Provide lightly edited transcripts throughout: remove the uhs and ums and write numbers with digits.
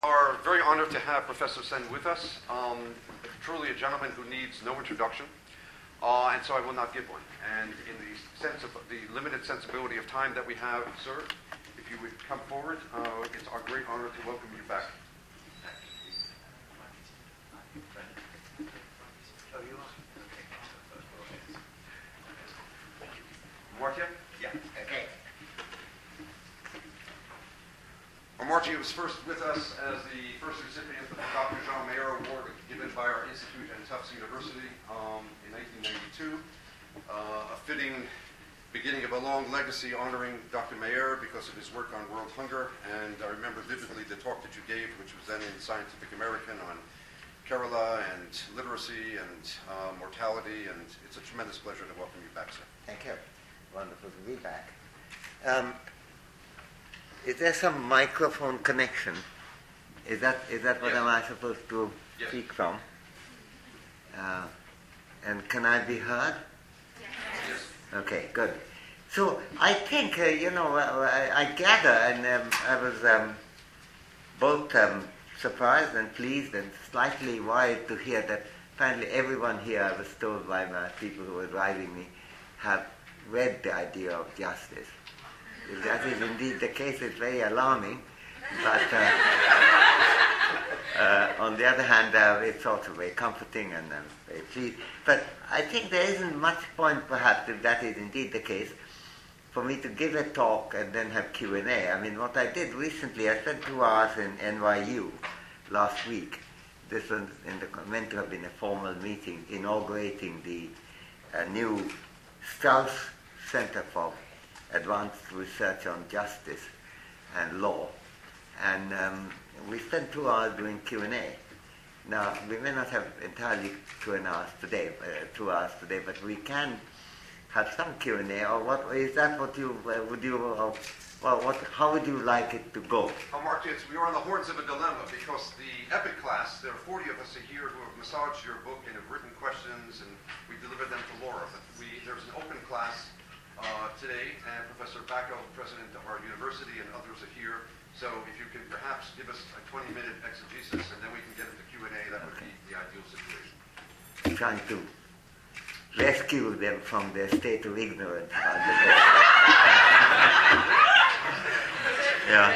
Are very honored to have Professor Sen with us. Truly a gentleman who needs no introduction, and so I will not give one. And in the sense of the limited sensibility of time that we have, sir, if you would come forward, it's our great honor to welcome you back. Amartya? Yeah. Okay. Amartya was first with us as the first recipient of the Dr. Jean Mayer Award given by our institute at Tufts University in 1992. A fitting beginning of a long legacy honoring Dr. Mayer because of his work on world hunger. And I remember vividly the talk that you gave, which was then in Scientific American, on Kerala and literacy and mortality. And it's a tremendous pleasure to welcome you back, sir. Thank you. Wonderful to be back. Is there some microphone connection? Is that what Yes. am I supposed to Yes. speak from? And can I be heard? Yes. Okay, good. So I think, I gather, and I was both surprised and pleased and slightly worried to hear that finally everyone here, I was told by my people who were driving me, have read the idea of justice. If that is indeed the case, it's very alarming. But on the other hand, it's also very comforting and very pleased. But I think there isn't much point, perhaps, if that is indeed the case, for me to give a talk and then have Q&A. I mean, what I did recently, I spent 2 hours in NYU last week. This was meant to have been a formal meeting inaugurating the new Strauss Center for Advanced Research on Justice and Law. And we spent 2 hours doing Q&A. Now, we may not have entirely 2 hours today, but we can have some Q&A. Or what is that? What you would you? How would you like it to go? Amartya, we are on the horns of a dilemma because the EPIC class, there are 40 of us here who have massaged your book and have written questions, and we delivered them to Laura. But there's an open class today, and Professor Bacco, president of our university, and others are here. So if you could perhaps give us a 20-minute exegesis, and then we can get into Q&A, that would be the ideal situation. Trying to rescue them from their state of ignorance. Yeah.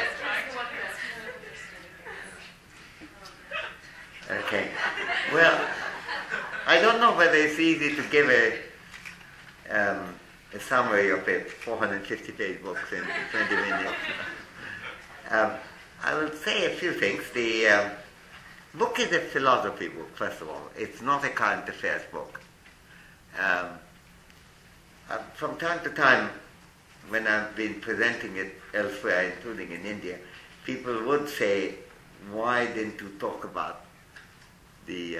Okay. Well, I don't know whether it's easy to give a summary of a 450-page book in 20 minutes. I will say a few things. The book is a philosophy book, first of all. It's not a current affairs book. From time to time, when I've been presenting it elsewhere, including in India, people would say, why didn't you talk about the,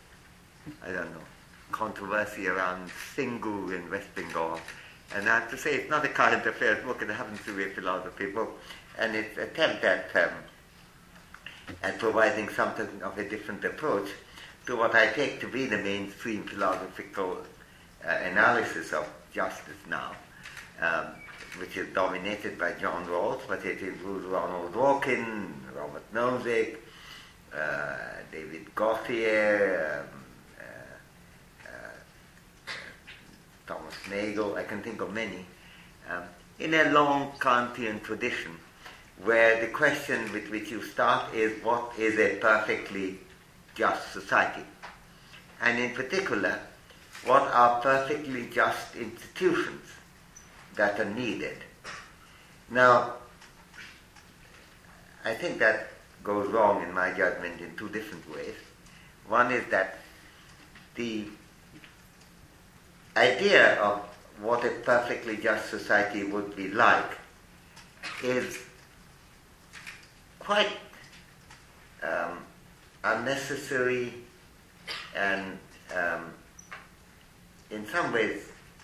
controversy around Singhu in West Bengal? And I have to say, it's not a current affairs book, it happens to be a philosophy book. And it's an attempt at providing something of a different approach to what I take to be the mainstream philosophical analysis of justice now, which is dominated by John Rawls, but it includes Ronald Dworkin, Robert Nozick, David Gauthier, Thomas Nagel. I can think of many, in a long Kantian tradition, where the question with which you start is, what is a perfectly just society? And in particular, what are perfectly just institutions that are needed? Now, I think that goes wrong in my judgment in 2 different ways. One is that the idea of what a perfectly just society would be like is quite unnecessary and in some ways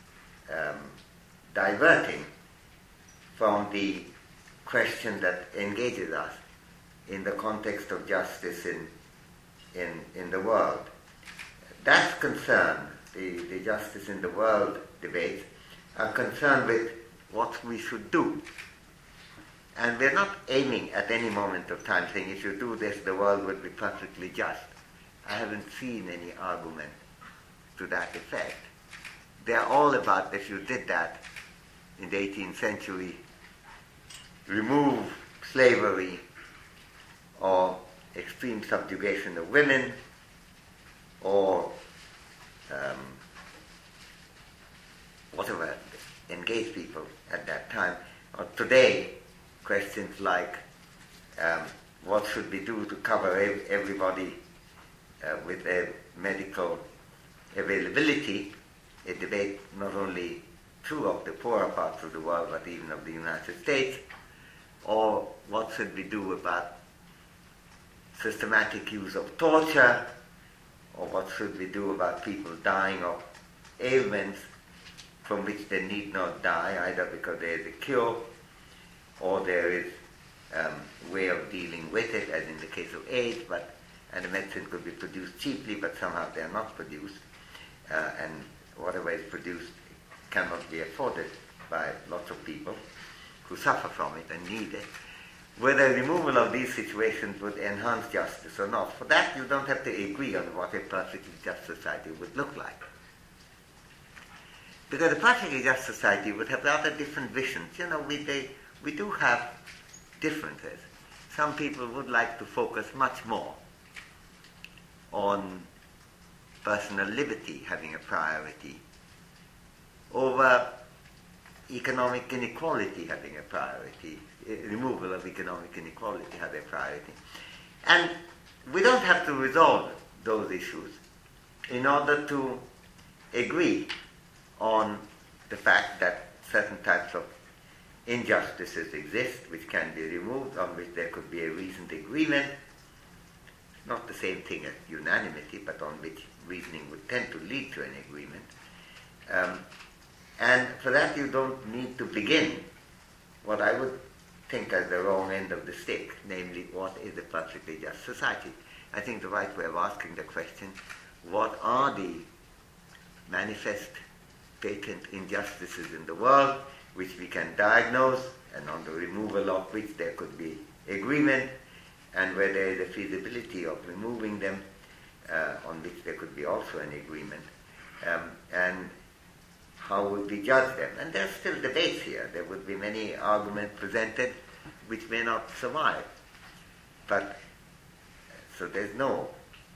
diverting from the question that engages us in the context of justice in the world. That's concerned, the justice in the world debates are concerned with what we should do. And we're not aiming at any moment of time saying if you do this, the world would be perfectly just. I haven't seen any argument to that effect. They're all about, if you did that in the 18th century, remove slavery or extreme subjugation of women or whatever, engage people at that time. Or today, questions like what should we do to cover everybody with their medical availability, a debate not only true of the poorer parts of the world, but even of the United States, or what should we do about systematic use of torture, or what should we do about people dying of ailments from which they need not die, either because there is a cure or there is a way of dealing with it, as in the case of AIDS, and the medicine could be produced cheaply, but somehow they are not produced, and whatever is produced cannot be afforded by lots of people who suffer from it and need it. Whether removal of these situations would enhance justice or not, for that you don't have to agree on what a perfectly just society would look like. Because a perfectly just society would have rather different visions. You know, we do have differences. Some people would like to focus much more on personal liberty having a priority over economic inequality having a priority, removal of economic inequality having a priority. And we don't have to resolve those issues in order to agree on the fact that certain types of injustices exist which can be removed, on which there could be a reasoned agreement, not the same thing as unanimity, but on which reasoning would tend to lead to an agreement. And for that you don't need to begin what I would think as the wrong end of the stick, namely what is a perfectly just society. I think the right way of asking the question, what are the manifest patent injustices in the world which we can diagnose and on the removal of which there could be agreement, and where there is a feasibility of removing them, on which there could be also an agreement, and how would we judge them? And there are still debates here. There would be many arguments presented which may not survive. But, so there's no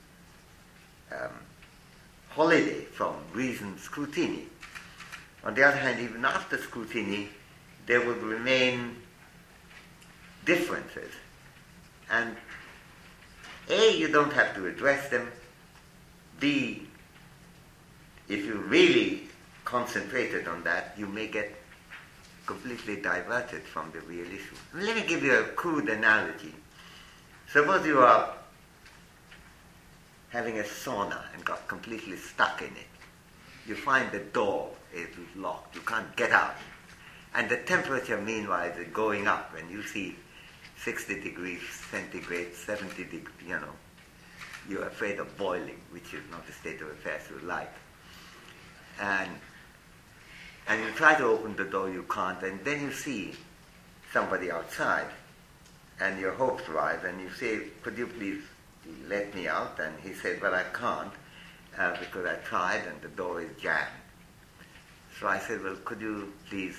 holiday from reasoned scrutiny. On the other hand, even after scrutiny, there would remain differences. And A, you don't have to address them. B, if you really concentrated on that, you may get completely diverted from the real issue. Let me give you a crude analogy. Suppose you are having a sauna and got completely stuck in it. You find the door is locked. You can't get out. And the temperature, meanwhile, is going up, and you see 60 degrees centigrade, 70 degrees, you're afraid of boiling, which is not the state of affairs you like. And you try to open the door, you can't, and then you see somebody outside, and your hopes rise, and you say, could you please let me out? And he said, well, I can't, because I tried, and the door is jammed. So I said, well, could you please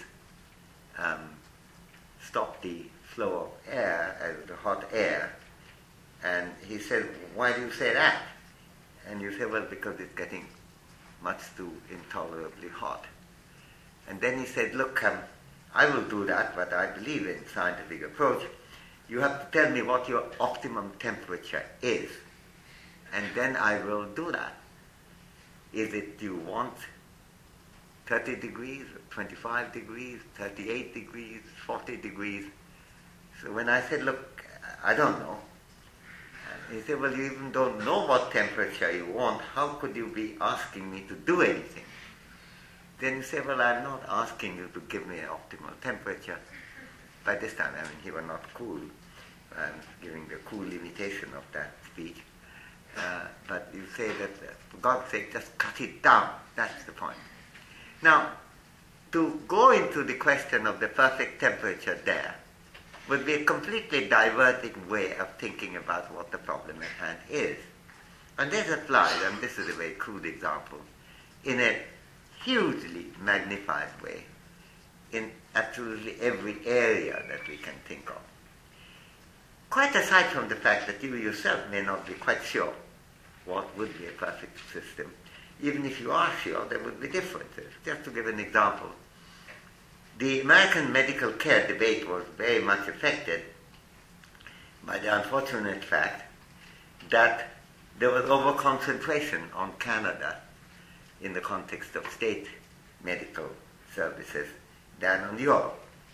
stop the flow of air, the hot air? And he said, why do you say that? And you say, well, because it's getting much too intolerably hot. And then he said, look, I will do that, but I believe in scientific approach. You have to tell me what your optimum temperature is, and then I will do that. Is it you want 30 degrees, 25 degrees, 38 degrees, 40 degrees? So when I said, look, I don't know. He said, well, you even don't know what temperature you want. How could you be asking me to do anything? Then you say, well, I'm not asking you to give me an optimal temperature. By this time, he was not cool. I'm giving the cool imitation of that speech. But you say that, for God's sake, just cut it down. That's the point. Now, to go into the question of the perfect temperature there, would be a completely diverting way of thinking about what the problem at hand is. And this applies, and this is a very crude example, in a hugely magnified way in absolutely every area that we can think of. Quite aside from the fact that you yourself may not be quite sure what would be a perfect system, even if you are sure, there would be differences. Just to give an example, the American medical care debate was very much affected by the unfortunate fact that there was over-concentration on Canada in the context of state medical services than on Europe.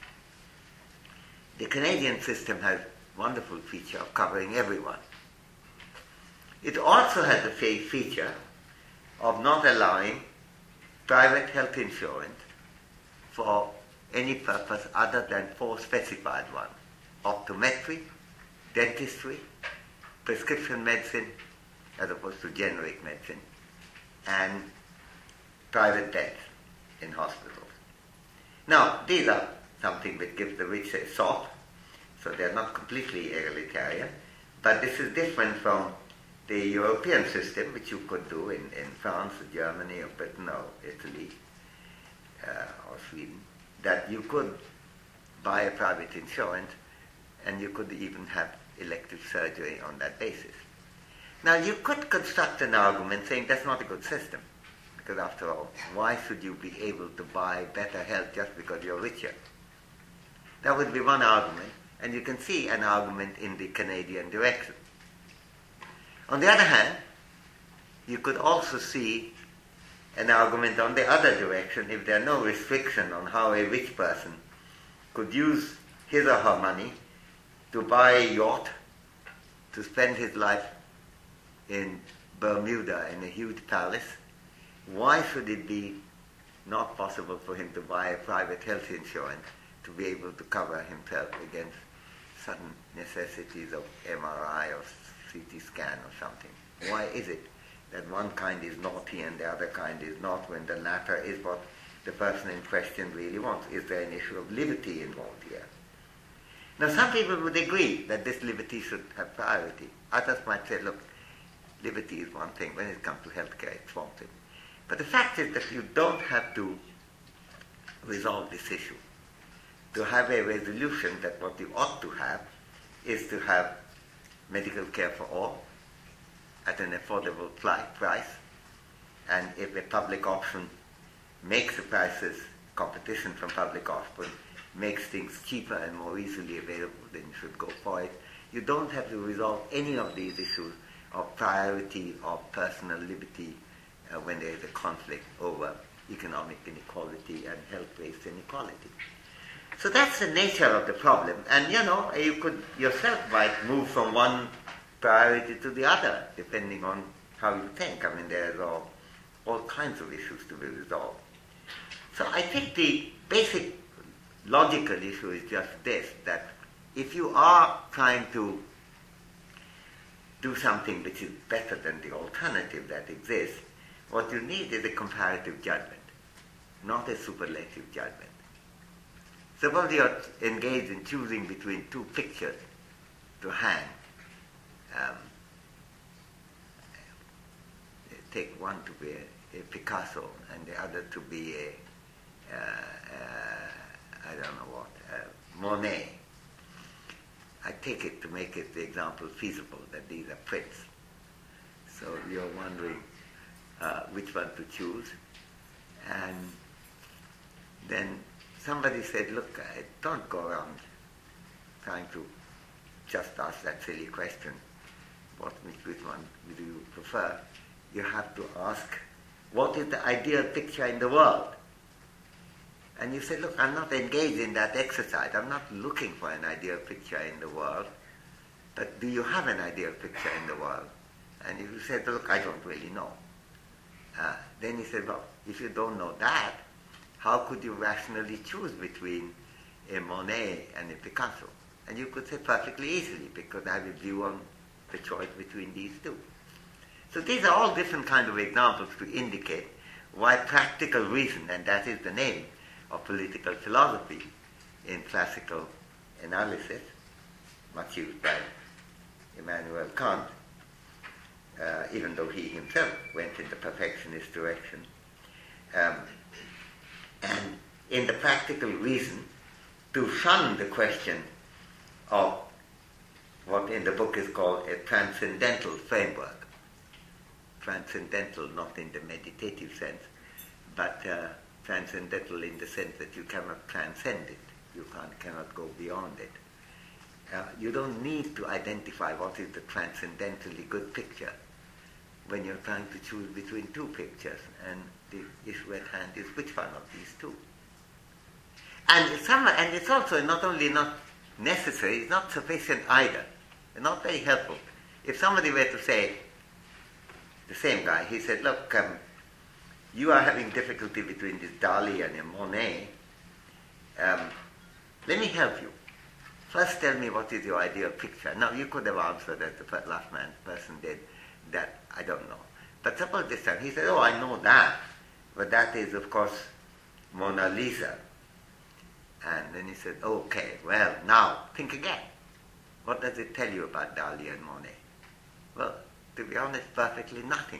The Canadian system has a wonderful feature of covering everyone. It also has the feature of not allowing private health insurance for any purpose other than four specified ones: optometry, dentistry, prescription medicine, as opposed to generic medicine, and private beds in hospitals. Now, these are something that gives the rich a sop, so they're not completely egalitarian, but this is different from the European system, which you could do in France, or Germany, or Britain, or Italy, or Sweden, that you could buy a private insurance, and you could even have elective surgery on that basis. Now, you could construct an argument saying that's not a good system, because after all, why should you be able to buy better health just because you're richer? That would be one argument, and you can see an argument in the Canadian direction. On the other hand, you could also see an argument on the other direction if there are no restriction on how a rich person could use his or her money to buy a yacht, to spend his life in Bermuda in a huge palace. Why should it be not possible for him to buy a private health insurance to be able to cover himself against sudden necessities of MRI or CT scan or something? Why is it that one kind is naughty and the other kind is not, when the latter is what the person in question really wants? Is there an issue of liberty involved here? Now, some people would agree that this liberty should have priority. Others might say, look, liberty is one thing. When it comes to healthcare, it's wanted. But the fact is that you don't have to resolve this issue. To have a resolution that what you ought to have is to have medical care for all at an affordable price, and if a public option makes the prices, competition from public option makes things cheaper and more easily available, then you should go for it. You don't have to resolve any of these issues of priority or personal liberty when there is a conflict over economic inequality and health-based inequality. So that's the nature of the problem. And you could yourself might move from one priority to the other, depending on how you think. I mean, there's all kinds of issues to be resolved. So I think the basic logical issue is just this, that if you are trying to do something which is better than the alternative that exists, what you need is a comparative judgment, not a superlative judgment. Suppose you're engaged in choosing between two pictures to hang. Take one to be a Picasso and the other to be Monet. I take it to make it the example feasible that these are prints. So you're wondering which one to choose. And then somebody said, look, don't go around trying to just ask that silly question, which one do you prefer? You have to ask, what is the ideal picture in the world? And you say, look, I'm not engaged in that exercise. I'm not looking for an ideal picture in the world. But do you have an ideal picture in the world? And if you said, look, I don't really know. Then he said, well, if you don't know that, how could you rationally choose between a Monet and a Picasso? And you could say perfectly easily, because I have a view on the choice between these two. So these are all different kinds of examples to indicate why practical reason, and that is the name of political philosophy in classical analysis, much used by Immanuel Kant, even though he himself went in the perfectionist direction. And in the practical reason, to shun the question of what in the book is called a transcendental framework. Transcendental not in the meditative sense, but transcendental in the sense that you cannot transcend it. You cannot go beyond it. You don't need to identify what is the transcendentally good picture when you're trying to choose between two pictures, and the issue at hand is which one of these two. And it's also not only not necessary, it's not sufficient either. It's not very helpful. If somebody were to say, the same guy, he said, look, you are having difficulty between this Dali and a Monet. Let me help you. First tell me what is your ideal picture. Now, you could have answered as the last person did, that I don't know. But suppose this time he said, oh, I know that. But that is, of course, Mona Lisa. And then he said, okay, well, now, think again. What does it tell you about Dali and Monet? Well, to be honest, perfectly nothing.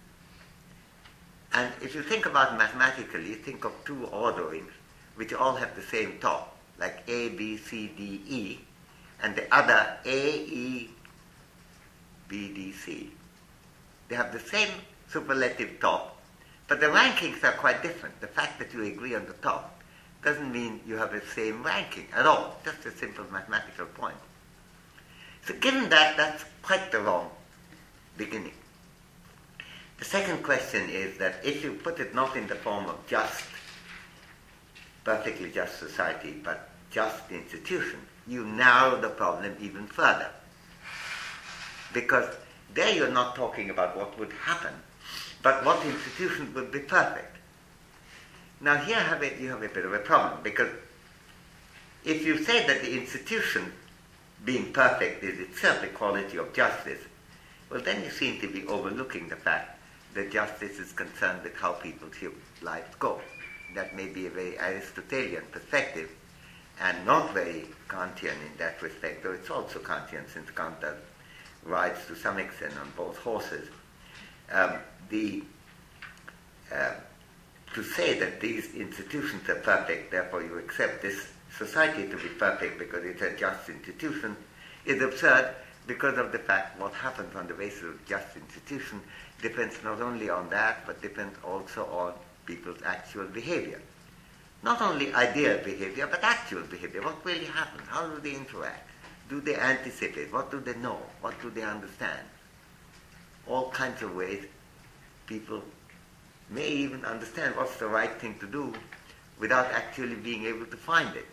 And if you think about mathematically, think of two orderings which all have the same top, like A, B, C, D, E, and the other A, E, B, D, C. They have the same superlative top, but the rankings are quite different. The fact that you agree on the top doesn't mean you have the same ranking at all, just a simple mathematical point. So given that, that's quite the wrong beginning. The second question is that if you put it not in the form of just, perfectly just society, but just institution, you narrow the problem even further. Because there you're not talking about what would happen, but what institution would be perfect. Now here you have a bit of a problem, because if you say that the institution being perfect is itself a quality of justice, well then you seem to be overlooking the fact that justice is concerned with how people's lives go. That may be a very Aristotelian perspective, and not very Kantian in that respect, though it's also Kantian since Kant rides to some extent on both horses. To say that these institutions are perfect, therefore you accept this society to be perfect because it's a just institution, is absurd because of the fact what happens on the basis of just institution depends not only on that, but depends also on people's actual behavior. Not only ideal behavior, but actual behavior. What really happens? How do they interact? Do they anticipate? What do they know? What do they understand? All kinds of ways people may even understand what's the right thing to do without actually being able to find it.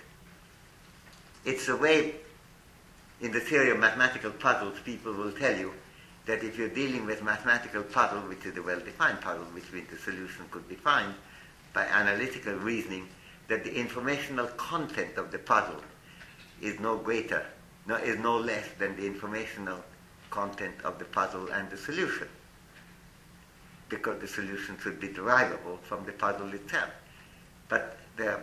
It's the way in the theory of mathematical puzzles people will tell you that if you're dealing with mathematical puzzle, which is a well-defined puzzle, which means the solution could be found by analytical reasoning, that the informational content of the puzzle is no less than the informational content of the puzzle and the solution, because the solution should be derivable from the puzzle itself. But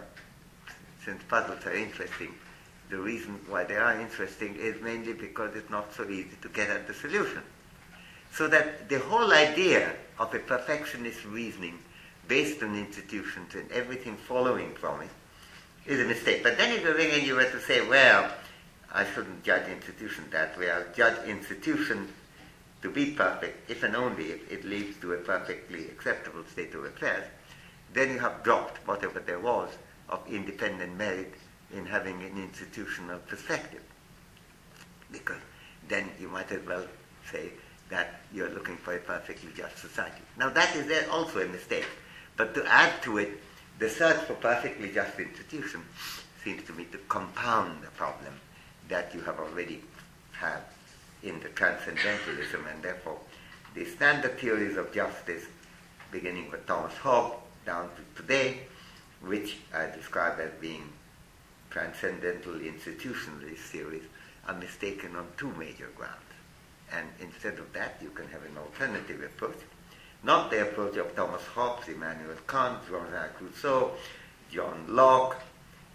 since puzzles are interesting, the reason why they are interesting is mainly because it's not so easy to get at the solution. So that the whole idea of a perfectionist reasoning based on institutions and everything following from it is a mistake. But then if you ring and you were to say, well, I shouldn't judge institution that way, I'll judge institution to be perfect if and only if it leads to a perfectly acceptable state of affairs, then you have dropped whatever there was of independent merit in having an institutional perspective. Because then you might as well say that you're looking for a perfectly just society. Now that is also a mistake. But to add to it, the search for perfectly just institution seems to me to compound the problem that you have already had in the transcendentalism, and therefore the standard theories of justice, beginning with Thomas Hobbes down to today, which I describe as being transcendental institutionalist theories, are mistaken on two major grounds. And instead of that, you can have an alternative approach. Not the approach of Thomas Hobbes, Immanuel Kant, Jean-Jacques Rousseau, John Locke,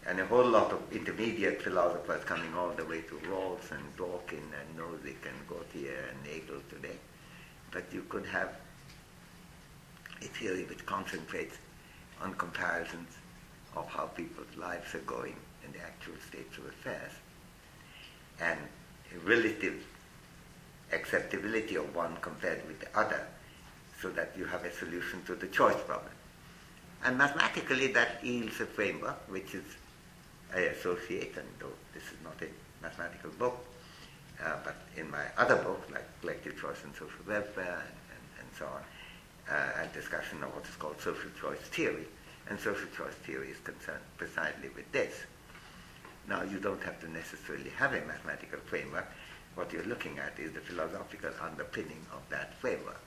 and a whole lot of intermediate philosophers coming all the way to Rawls and Dworkin and Nozick and Gautier and Nagel today. But you could have a theory which concentrates on comparisons of how people's lives are going in the actual states of affairs, and a relative acceptability of one compared with the other, so that you have a solution to the choice problem. And mathematically that yields a framework which is, I associate, and though this is not a mathematical book, but in my other books, like Collective Choice and Social Welfare and so on, a discussion of what is called social choice theory. And social choice theory is concerned precisely with this. Now, you don't have to necessarily have a mathematical framework. What you're looking at is the philosophical underpinning of that framework.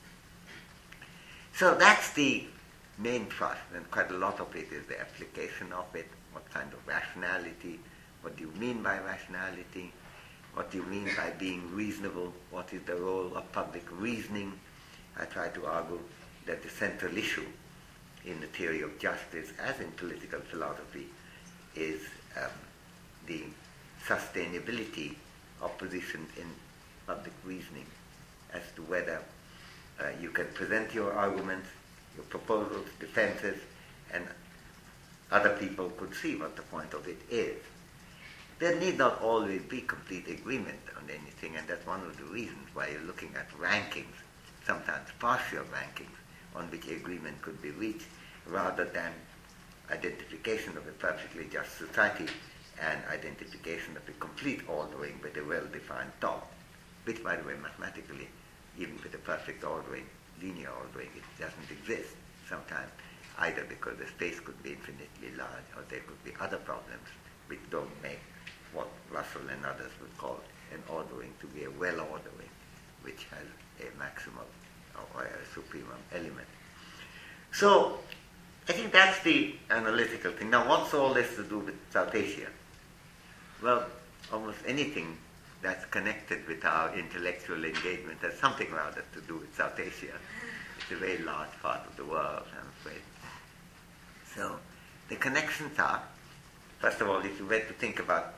So that's the main thrust, and quite a lot of it is the application of it. What kind of rationality? What do you mean by rationality? What do you mean by being reasonable? What is the role of public reasoning? I try to argue that the central issue in the theory of justice, as in political philosophy, is the sustainability of positions in public reasoning as to whether you can present your arguments, your proposals, defenses, and other people could see what the point of it is. There need not always be complete agreement on anything, and that's one of the reasons why you're looking at rankings, sometimes partial rankings, on which agreement could be reached, rather than identification of a perfectly just society and identification of a complete ordering with a well-defined top, which, by the way, mathematically, even with a perfect ordering, linear ordering, it doesn't exist sometimes, either because the space could be infinitely large, or there could be other problems which don't make what Russell and others would call an ordering to be a well-ordering, which has a maximal or a supremum element. So, I think that's the analytical thing. Now, what's all this to do with South Asia? Well, almost anything that's connected with our intellectual engagement has something rather to do with South Asia. It's a very large part of the world, I'm afraid. So, the connections are, first of all, if you were to think about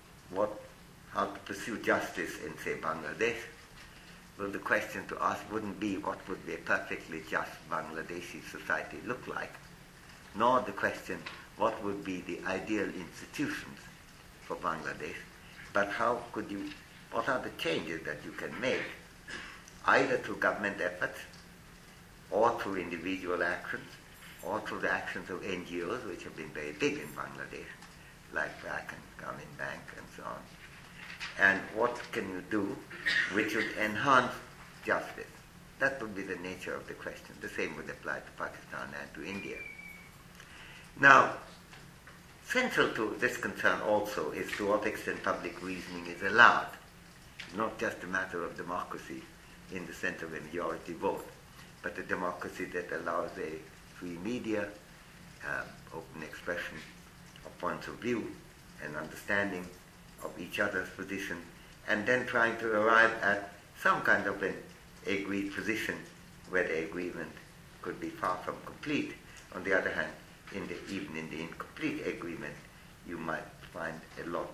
how to pursue justice in, say, Bangladesh, well, the question to ask wouldn't be what would be a perfectly just Bangladeshi society look like, nor the question what would be the ideal institutions for Bangladesh, but what are the changes that you can make, either through government efforts, or through individual actions, or through the actions of NGOs, which have been very big in Bangladesh, like BRAC and Grameen Bank and so on. And what can you do which would enhance justice? That would be the nature of the question. The same would apply to Pakistan and to India. Now, central to this concern also is to what extent public reasoning is allowed. Not just a matter of democracy in the sense of a majority vote, but a democracy that allows a free media, open expression of points of view and understanding of each other's position, and then trying to arrive at some kind of an agreed position where the agreement could be far from complete. On the other hand, even in the incomplete agreement, you might find a lot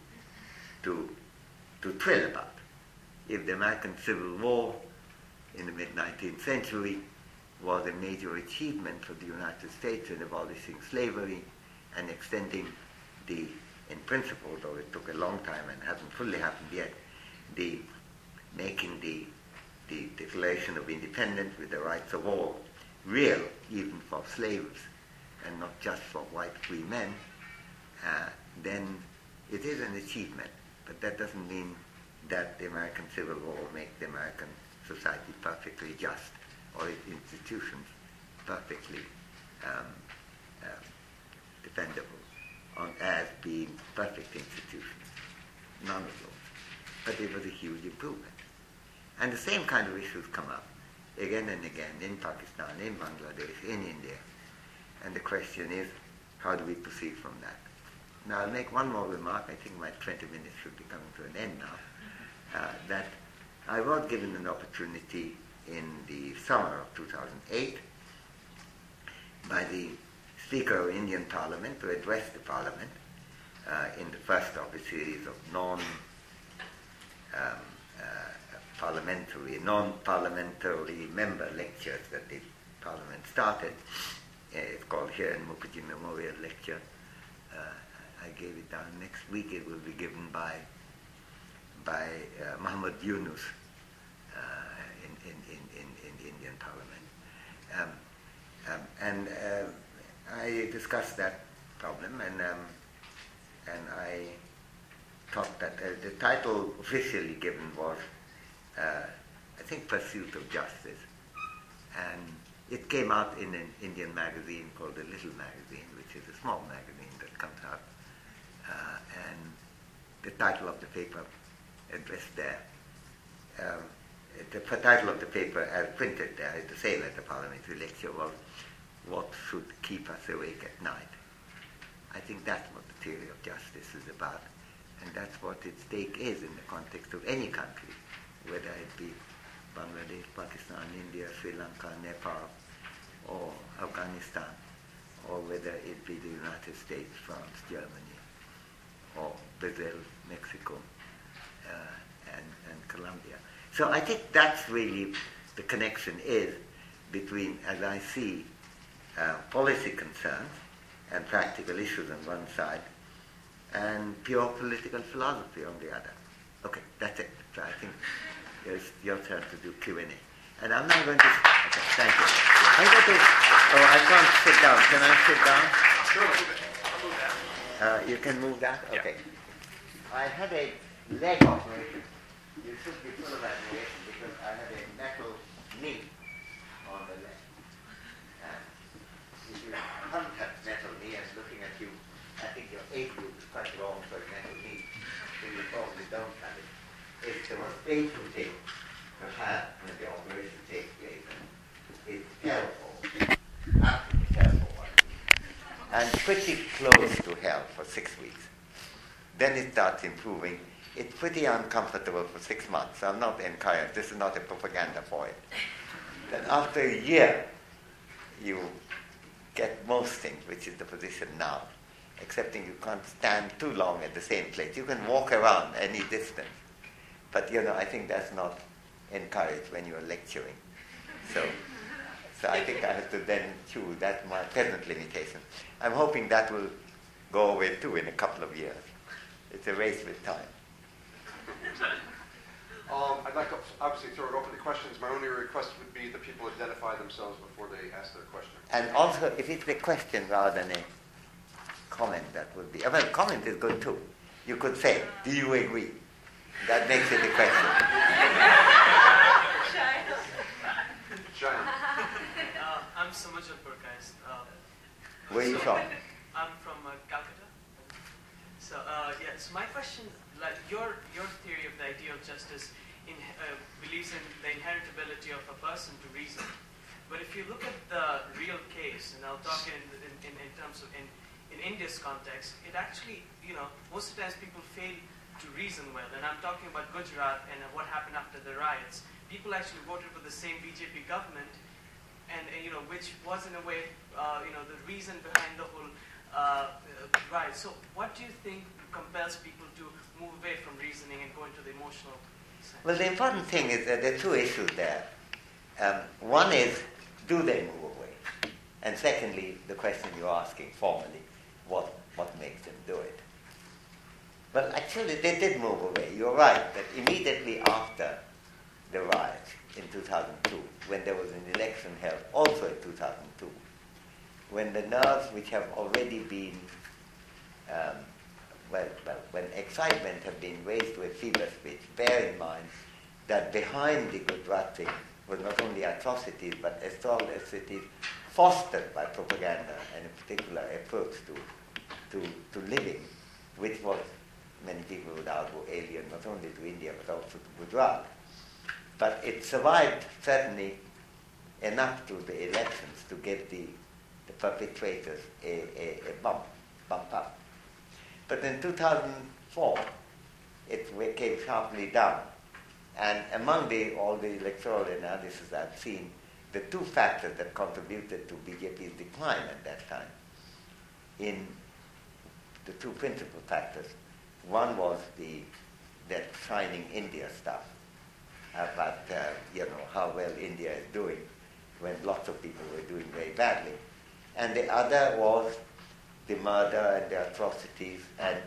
to thrill about. If the American Civil War in the mid-19th century was a major achievement for the United States in abolishing slavery and extending in principle, though it took a long time and hasn't fully happened yet, making the Declaration of Independence with the rights of all real, even for slaves, and not just for white free men, then it is an achievement. But that doesn't mean that the American Civil War will make the American society perfectly just, or its institutions perfectly defendable as being perfect institutions. None of those. But it was a huge improvement. And the same kind of issues come up again and again in Pakistan, in Bangladesh, in India. And the question is, how do we proceed from that? Now, I'll make one more remark. I think my 20 minutes should be coming to an end now. That I was given an opportunity in the summer of 2008 by the Speaker of Indian Parliament to address the Parliament in the first of a series of non-parliamentary member lectures that the Parliament started. It's called here in Mukherjee Memorial Lecture. I gave it down. Next week it will be given by Muhammad Yunus in the Indian Parliament. And I discussed that problem, and I thought that the title officially given was, I think, Pursuit of Justice. And it came out in an Indian magazine called The Little Magazine, which is a small magazine that comes out. And the title of the paper addressed there. The title of the paper as printed there is the same as the parliamentary lecture was, What Should Keep Us Awake at Night? I think that's what the theory of justice is about. And that's what its stake is in the context of any country, whether it be Bangladesh, Pakistan, India, Sri Lanka, Nepal, or Afghanistan, or whether it be the United States, France, Germany, or Brazil, Mexico, and Colombia. So I think that's really the connection is between, as I see, policy concerns and practical issues on one side, and pure political philosophy on the other. Okay, that's it. So I think it's your turn to do Q&A. And I'm not going to... Okay, thank you. I'm going to... Oh, I can't sit down. Can I sit down? Sure, I'll move that. You can move that? Yeah. Okay. I had a leg operation. You should be full of admiration because I had a metal knee on the leg. And if you haven't had metal knee and looking at you, I think your age group is quite long for a metal knee, so you probably don't have it. It's the most painful thing to have when the operation takes place. It's terrible, absolutely terrible one. And pretty close to hell for 6 weeks. Then it starts improving. It's pretty uncomfortable for 6 months. I'm not encouraged. This is not a propaganda for it. Then after a year, you get most things, which is the position now, excepting you can't stand too long at the same place. You can walk around any distance. But, I think that's not encouraged when you're lecturing. So I think I have to then choose. That's my present limitation. I'm hoping that will go away too in a couple of years. It's a race with time. I'd like to obviously throw it open to questions. My only request would be that people identify themselves before they ask their question. And also, if it's a question rather than a comment, that would be... Well, comment is good too. You could say, do you agree? That makes it a question. China. I'm Samajal Purkais. Where are you from? I'm from Calcutta. So my question, like your theory of the idea of justice believes in the inheritability of a person to reason. But if you look at the real case, and I'll talk in terms of in India's context, it actually, most of the times people fail to reason well. And I'm talking about Gujarat and what happened after the riots. People actually voted for the same BJP government, and which was in a way, the reason behind the whole riot. So what do you think compels people to move away from reasoning and go into the emotional sense? Well, the important thing is that there are two issues there. One is, do they move away? And secondly, the question you're asking formally, what makes them do it? Well, actually, they did move away. You're right that immediately after the riot in 2002, when there was an election held also in 2002, when the nerves which have already been, when excitement had been raised to a fever pitch, bear in mind that behind the Gujarat thing was not only atrocities, but atrocities fostered by propaganda and a particular approach to living, which was, many people would argue, alien not only to India but also to Gujarat. But it survived certainly enough to the elections to give the perpetrators a bump up. But in 2004, it came sharply down. And among all the electoral analysis I've seen, the two factors that contributed to BJP's decline at that time in the two principal factors. One was that shining India stuff about how well India is doing when lots of people were doing very badly, and the other was the murder and the atrocities and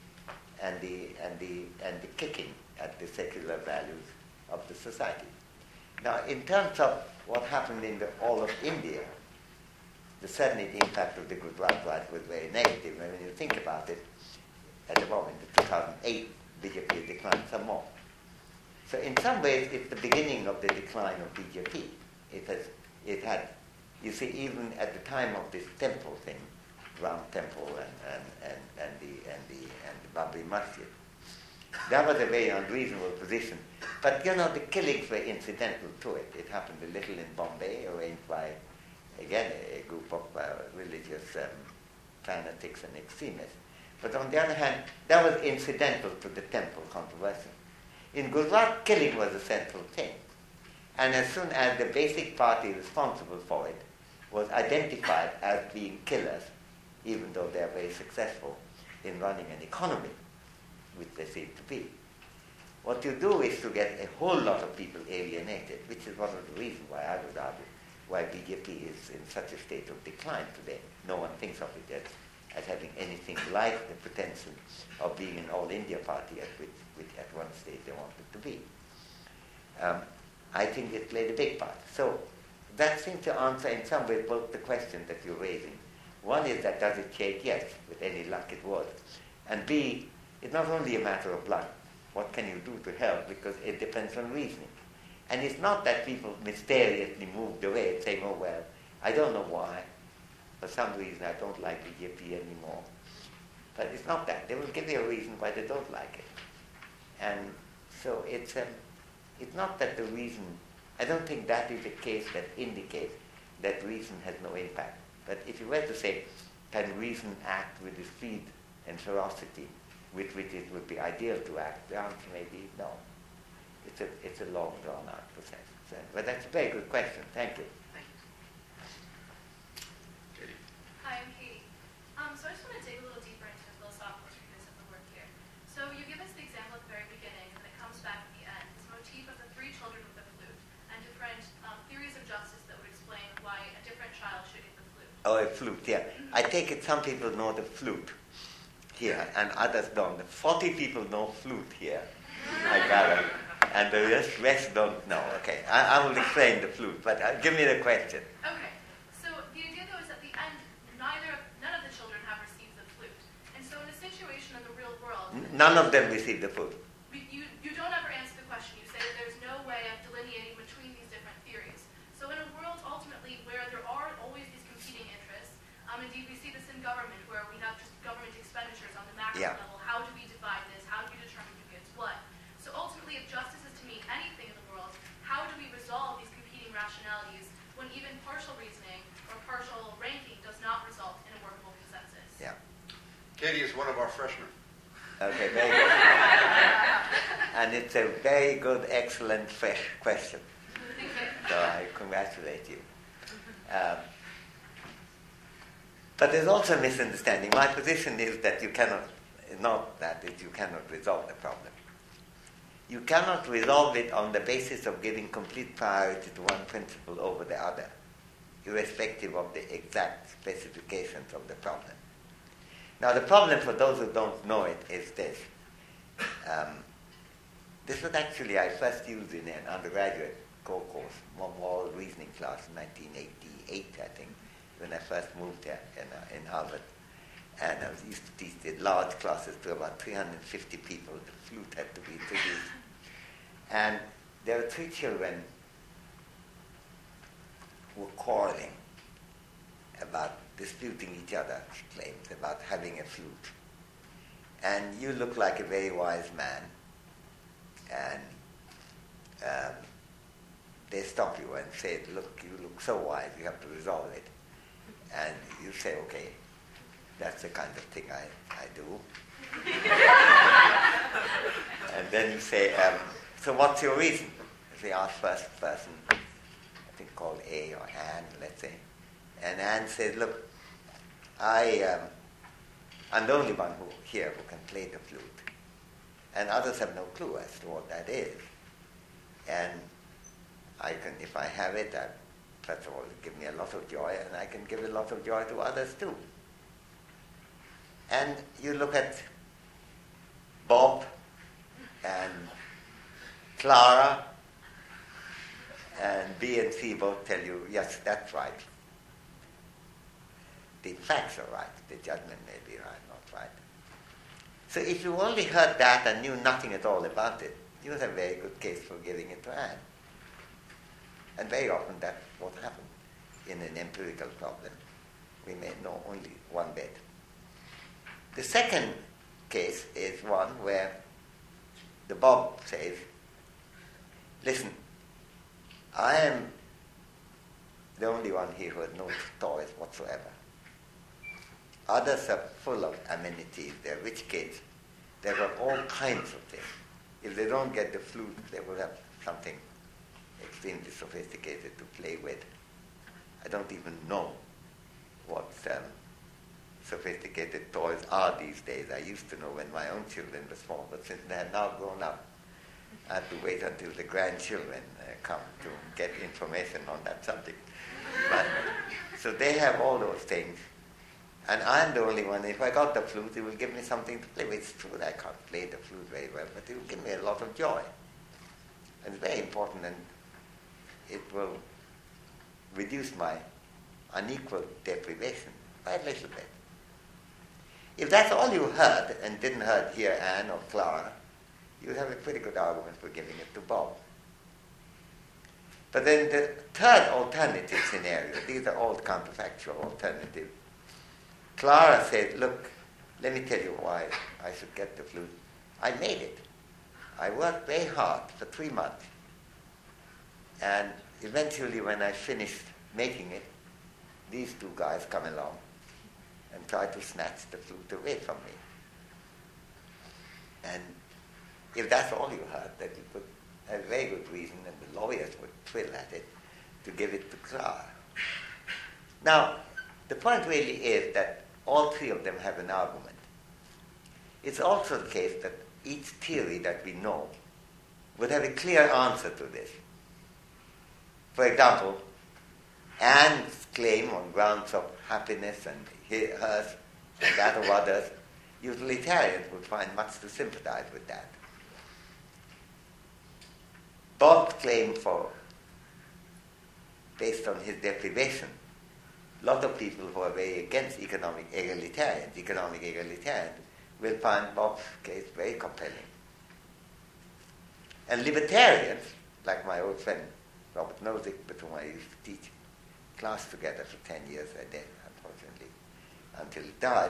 the kicking at the secular values of the society. Now, in terms of what happened in all of India, certainly the impact of the Gujarat riot was very negative. And when you think about it, at the moment, in 2008, BJP declined some more. So in some ways, it's the beginning of the decline of BJP. It had, you see, even at the time of this temple thing, Ram Temple and the Babri Masjid, that was a very unreasonable position. But the killings were incidental to it. It happened a little in Bombay, arranged by, again, a group of religious fanatics and extremists. But on the other hand, that was incidental to the temple controversy. In Gujarat, killing was a central thing. And as soon as the basic party responsible for it was identified as being killers, even though they are very successful in running an economy, which they seem to be, what you do is to get a whole lot of people alienated, which is one of the reasons why I would argue why BJP is in such a state of decline today. No one thinks of it as having anything like the potential of being an all-India party which at one stage they wanted to be. I think it played a big part. So that seems to answer in some way both the questions that you're raising. One is that does it change? Yes, with any luck it would. And B, it's not only a matter of luck. What can you do to help? Because it depends on reasoning. And it's not that people mysteriously moved away saying, oh, well, I don't know why. For some reason, I don't like BJP anymore. But it's not that. They will give you a reason why they don't like it. And so it's not that the reason, I don't think that is a case that indicates that reason has no impact. But if you were to say, can reason act with the speed and ferocity with which it would be ideal to act, the answer may be no. It's a long, drawn-out process. So, but that's a very good question. Thank you. Thank you. Katie. Hi, I'm Katie. So I just want to dig a little deeper into the philosophical treatise of the work here. So you give us the example at the very beginning, and it comes back at the end. This motif of the three children with the flute, and different theories of justice that would explain why a different child should get the flute. Oh, a flute, yeah. I take it some people know the flute here, and others don't. 40 people know flute here, I gather. And the rest don't know. Okay, I will explain the flute, but give me the question. Okay, so the idea though is at the end, none of the children have received the flute. And so in a situation in the real world... None of them received the flute. You don't ever answer the question. You say that there's no way of delineating between these different theories. So in a world ultimately where there are always these competing interests, indeed we see this in government where we have just government expenditures on the macro level. How do we divide this? How do we determine who gets what? So ultimately, if justice is to mean anything in the world, how do we resolve these competing rationalities when even partial reasoning or partial ranking does not result in a workable consensus? Yeah. Katie is one of our freshmen. Okay, very good. And it's a very good, excellent, fresh question. So I congratulate you. But there's also a misunderstanding. My position is that you cannot resolve the problem. You cannot resolve it on the basis of giving complete priority to one principle over the other, irrespective of the exact specifications of the problem. Now, the problem, for those who don't know it, is this. This was actually, I first used in an undergraduate core course, moral reasoning class in 1988, I think, when I first moved here in Harvard. And I used to teach the large classes to about 350 people. The flute had to be introduced. And there were three children who were quarreling about disputing each other's claims about having a flute. And you look like a very wise man. And they stop you and say, look, you look so wise, you have to resolve it. And you say, okay, that's the kind of thing I do. And then you say, so what's your reason? They ask first person, I called A or Anne, let's say. And Anne says, look, I I'm the only one here who can play the flute. And others have no clue as to what that is. And if I have it, first of all, it gives me a lot of joy, and I can give a lot of joy to others too. And you look at Bob and Clara, and B and C both tell you, yes, that's right. The facts are right. The judgment may be right, not right. So if you only heard that and knew nothing at all about it, you would have a very good case for giving it to Anne. And very often that's what happens in an empirical problem. We may know only one bit. The second case is one where the Bob says, listen, I am the only one here who has no toys whatsoever. Others are full of amenities. They're rich kids. They've got all kinds of things. If they don't get the flute, they will have something extremely sophisticated to play with. I don't even know what sophisticated toys are these days. I used to know when my own children were small, but since they have now grown up, I have to wait until the grandchildren come to get information on that subject. But, so they have all those things. And I'm the only one. If I got the flute, it will give me something to play with. It's true that I can't play the flute very well, but it will give me a lot of joy. And it's very important, and it will reduce my unequal deprivation by a little bit. If that's all you heard, and didn't hear Anne or Clara, you have a pretty good argument for giving it to Bob. But then the third alternative scenario, these are all counterfactual alternatives. Clara said, look, let me tell you why I should get the flute. I made it. I worked very hard for 3 months. And eventually when I finished making it, these two guys come along and try to snatch the flute away from me. And if that's all you heard, then you could have a very good reason, and the lawyers would thrill at it, to give it to Clara. Now, the point really is that all three of them have an argument. It's also the case that each theory that we know would have a clear answer to this. For example, Anne's claim on grounds of happiness and hers and that of others, utilitarians would find much to sympathize with that. Bob's claim based on his deprivation, a lot of people who are very against economic egalitarians, will find Bob's case very compelling. And libertarians, like my old friend Robert Nozick, with whom I used to teach class together for 10 years, I did, unfortunately, until he died,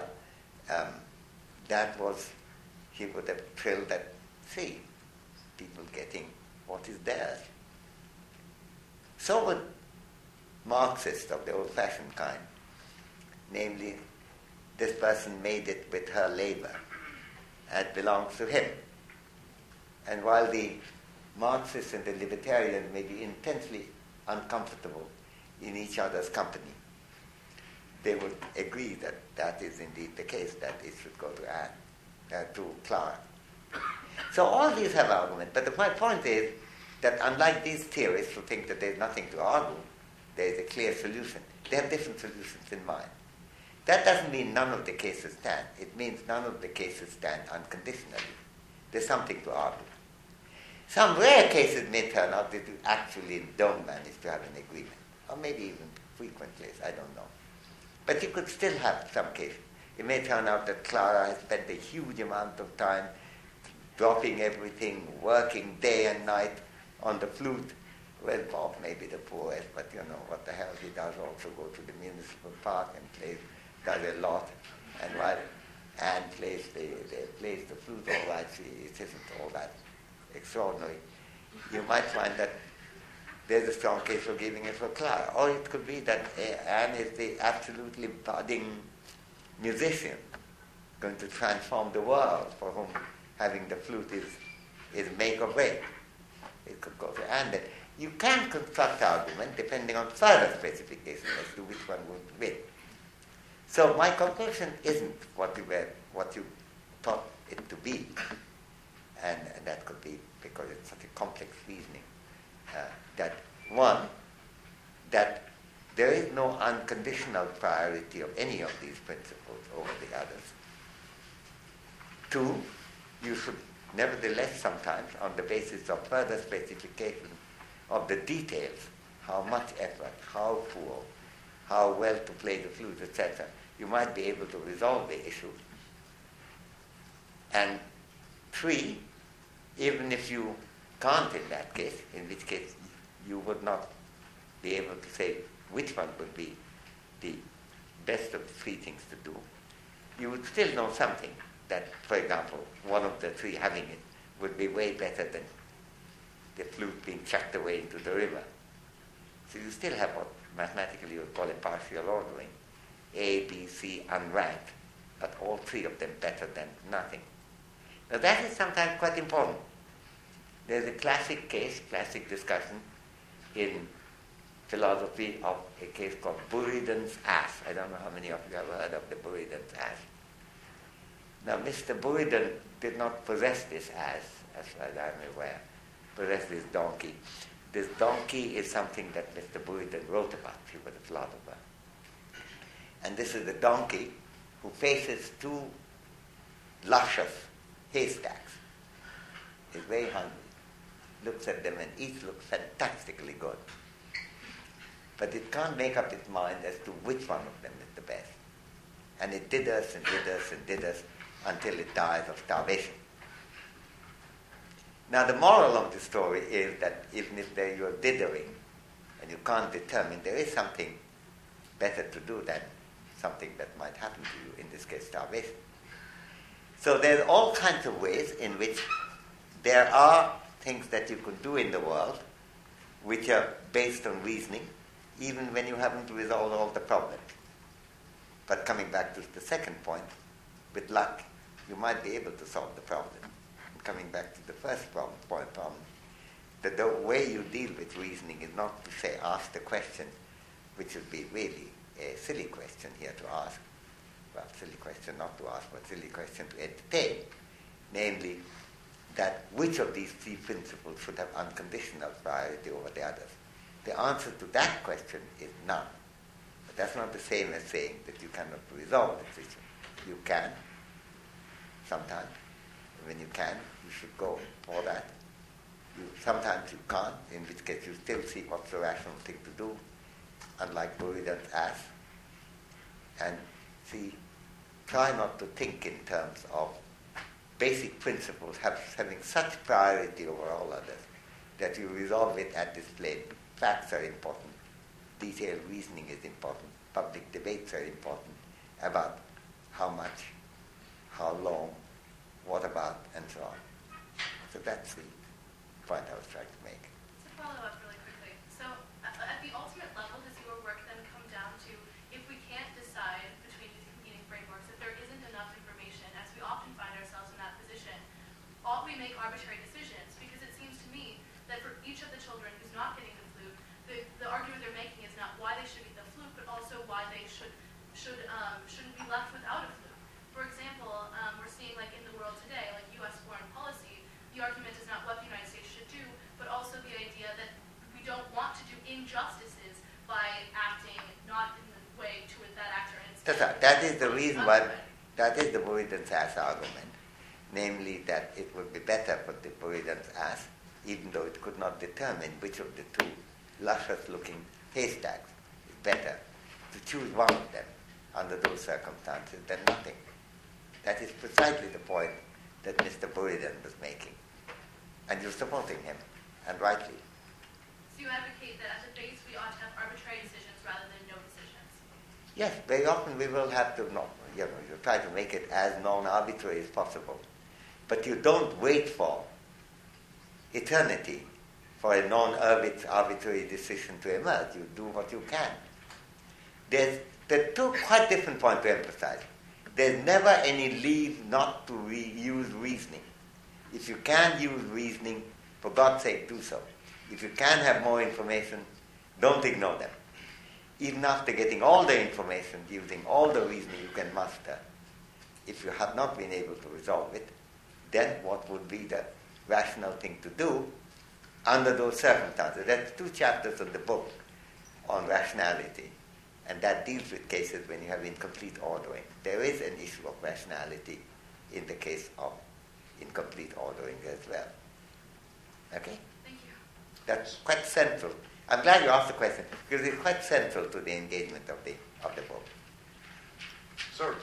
he would have thrilled at see people getting what is theirs. So would Marxists of the old-fashioned kind, namely, this person made it with her labor, and it belongs to him. And while the Marxists and the libertarians may be intensely uncomfortable in each other's company, they would agree that that is indeed the case, that it should go to Anne, to Clara. So all these have argument, but my point is that unlike these theorists who think that there's nothing to argue, there is a clear solution. They have different solutions in mind. That doesn't mean none of the cases stand. It means none of the cases stand unconditionally. There's something to argue. Some rare cases may turn out that you actually don't manage to have an agreement, or maybe even frequent cases, I don't know. But you could still have some cases. It may turn out that Clara has spent a huge amount of time dropping everything, working day and night on the flute. Well, Bob may be the poorest, but you know what the hell, he does also go to the municipal park and does a lot. And while Anne plays the flute all right, it isn't all that extraordinary. You might find that there's a strong case for giving it for Clara. Or it could be that Anne is the absolutely budding musician, going to transform the world, for whom having the flute is make or break. It could go to Anne. You can construct argument depending on further specification as to which one would win. So my conclusion isn't what you thought it to be, and that could be because it's such a complex reasoning. That one, that there is no unconditional priority of any of these principles over the others. Two, you should nevertheless sometimes, on the basis of further specification of the details, how much effort, how poor, how well to play the flute, etc., you might be able to resolve the issue. And three, even if you can't in that case, in which case you would not be able to say which one would be the best of the three things to do, you would still know something that, for example, one of the three having it would be way better than the flute being chucked away into the river. So you still have what mathematically you would call a partial ordering. A, B, C, unranked, but all three of them better than nothing. Now that is sometimes quite important. There's a classic discussion in philosophy of a case called Buridan's ass. I don't know how many of you have heard of the Buridan's ass. Now Mr. Buridan did not possess this ass, as far as I'm aware, possess this donkey. This donkey is something that Mr. Buridan wrote about. He was a philosopher. And this is the donkey who faces two luscious haystacks. He's very hungry, looks at them, and each looks fantastically good. But it can't make up its mind as to which one of them is the best. And it dithers and dithers and dithers until it dies of starvation. Now the moral of the story is that even if you're dithering and you can't determine, there is something better to do than something that might happen to you, in this case starvation. So there's all kinds of ways in which there are things that you could do in the world which are based on reasoning, even when you haven't resolved all the problems. But coming back to the second point, with luck, you might be able to solve the problem. And coming back to the first problem, that the way you deal with reasoning is not to say, ask the question, which would be really a silly question here to ask. Well, silly question not to ask, but silly question to entertain. Namely, that which of these three principles should have unconditional priority over the others? The answer to that question is none. But that's not the same as saying that you cannot resolve the issue. You can, sometimes. And when you can, you should go for that. Sometimes you can't, in which case you still see what's the rational thing to do, unlike Buridan's ass. And try not to think in terms of basic principles having such priority over all others that you resolve it at this plane. Facts are important, detailed reasoning is important, public debates are important about how much, how long, what about, and so on. So that's the point I was trying to make. To follow up really quickly, so at the ultimate level, does your work then come down to, if we can't decide between these competing frameworks, if there isn't enough information, as we often find ourselves in that position, ought we make arbitrary decisions? Because it seems to me that for each of the children who's not getting the flute, the argument they're making is not why they should get the flute, but also why they shouldn't be left without a flute. For example, we're seeing like in the world today, like U.S. foreign policy, the argument is not what the United States should do, but also the idea that we don't want to do injustices by acting not in the way to that actor. That is the reason why, that is the Buridan's ass argument, namely that it would be better for the Buridan's ass, even though it could not determine which of the two luscious-looking haystacks is better, to choose one of them under those circumstances than nothing. That is precisely the point that Mr. Buridan was making. And you're supporting him, and rightly. So you advocate that at the base we ought to have arbitrary decisions rather than no decisions? Yes, very often we will have to, you try to make it as non-arbitrary as possible. But you don't wait for eternity for a non-arbitrary decision to emerge. You do what you can. There are two quite different points to emphasize. There's never any leave not to use reasoning. If you can use reasoning, for God's sake, do so. If you can have more information, don't ignore them. even after getting all the information, using all the reasoning you can muster, if you have not been able to resolve it, then what would be the rational thing to do under those circumstances? There's 2 chapters of the book on rationality, and that deals with cases when you have incomplete ordering. There is an issue of rationality in the case of incomplete ordering as well. Okay? Thank you. That's quite central. I'm glad you asked the question, because it's quite central to the engagement of the book. Sir?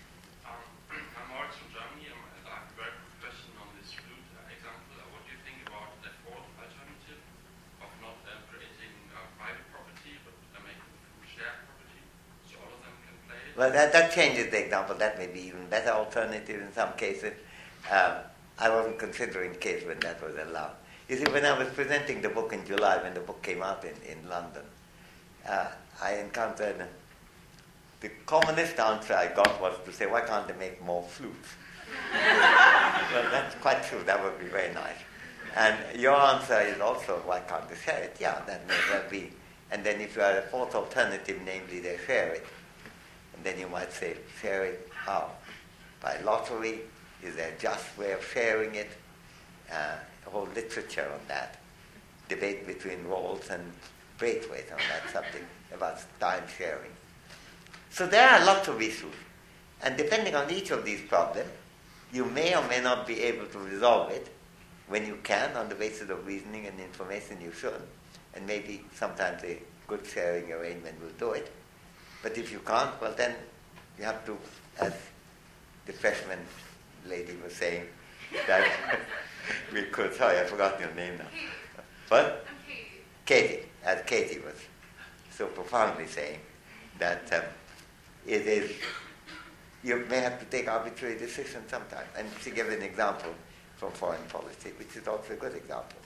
I'm Alex from Germany. I have a very quick question on this flute example. What do you think about the fourth alternative of not creating private property, but making the flute shared property, so all of them can play it? Well, that changes the example. That may be even better alternative in some cases. I wasn't considering the case when that was allowed. You see, when I was presenting the book in July, when the book came out in London, I encountered the commonest answer I got was to say, why can't they make more flutes? Well, that's quite true. That would be very nice. And your answer is also, why can't they share it? Yeah, that may well be. And then if you have a fourth alternative, namely they share it, and then you might say, share it how? By lottery? Is there a just way of sharing it? A whole literature on that. Debate between Rawls and Braithwaite on that subject about time sharing. So there are lots of issues. And depending on each of these problems, you may or may not be able to resolve it. When you can, on the basis of reasoning and information, you should. And maybe sometimes a good sharing arrangement will do it. But if you can't, well then you have to, as the freshman lady was saying, that we could, sorry, I forgot your name now. Katie. What? I'm Katie. Katie, as Katie was so profoundly saying, that it is, you may have to take arbitrary decisions sometimes. And she gave an example from foreign policy, which is also a good example.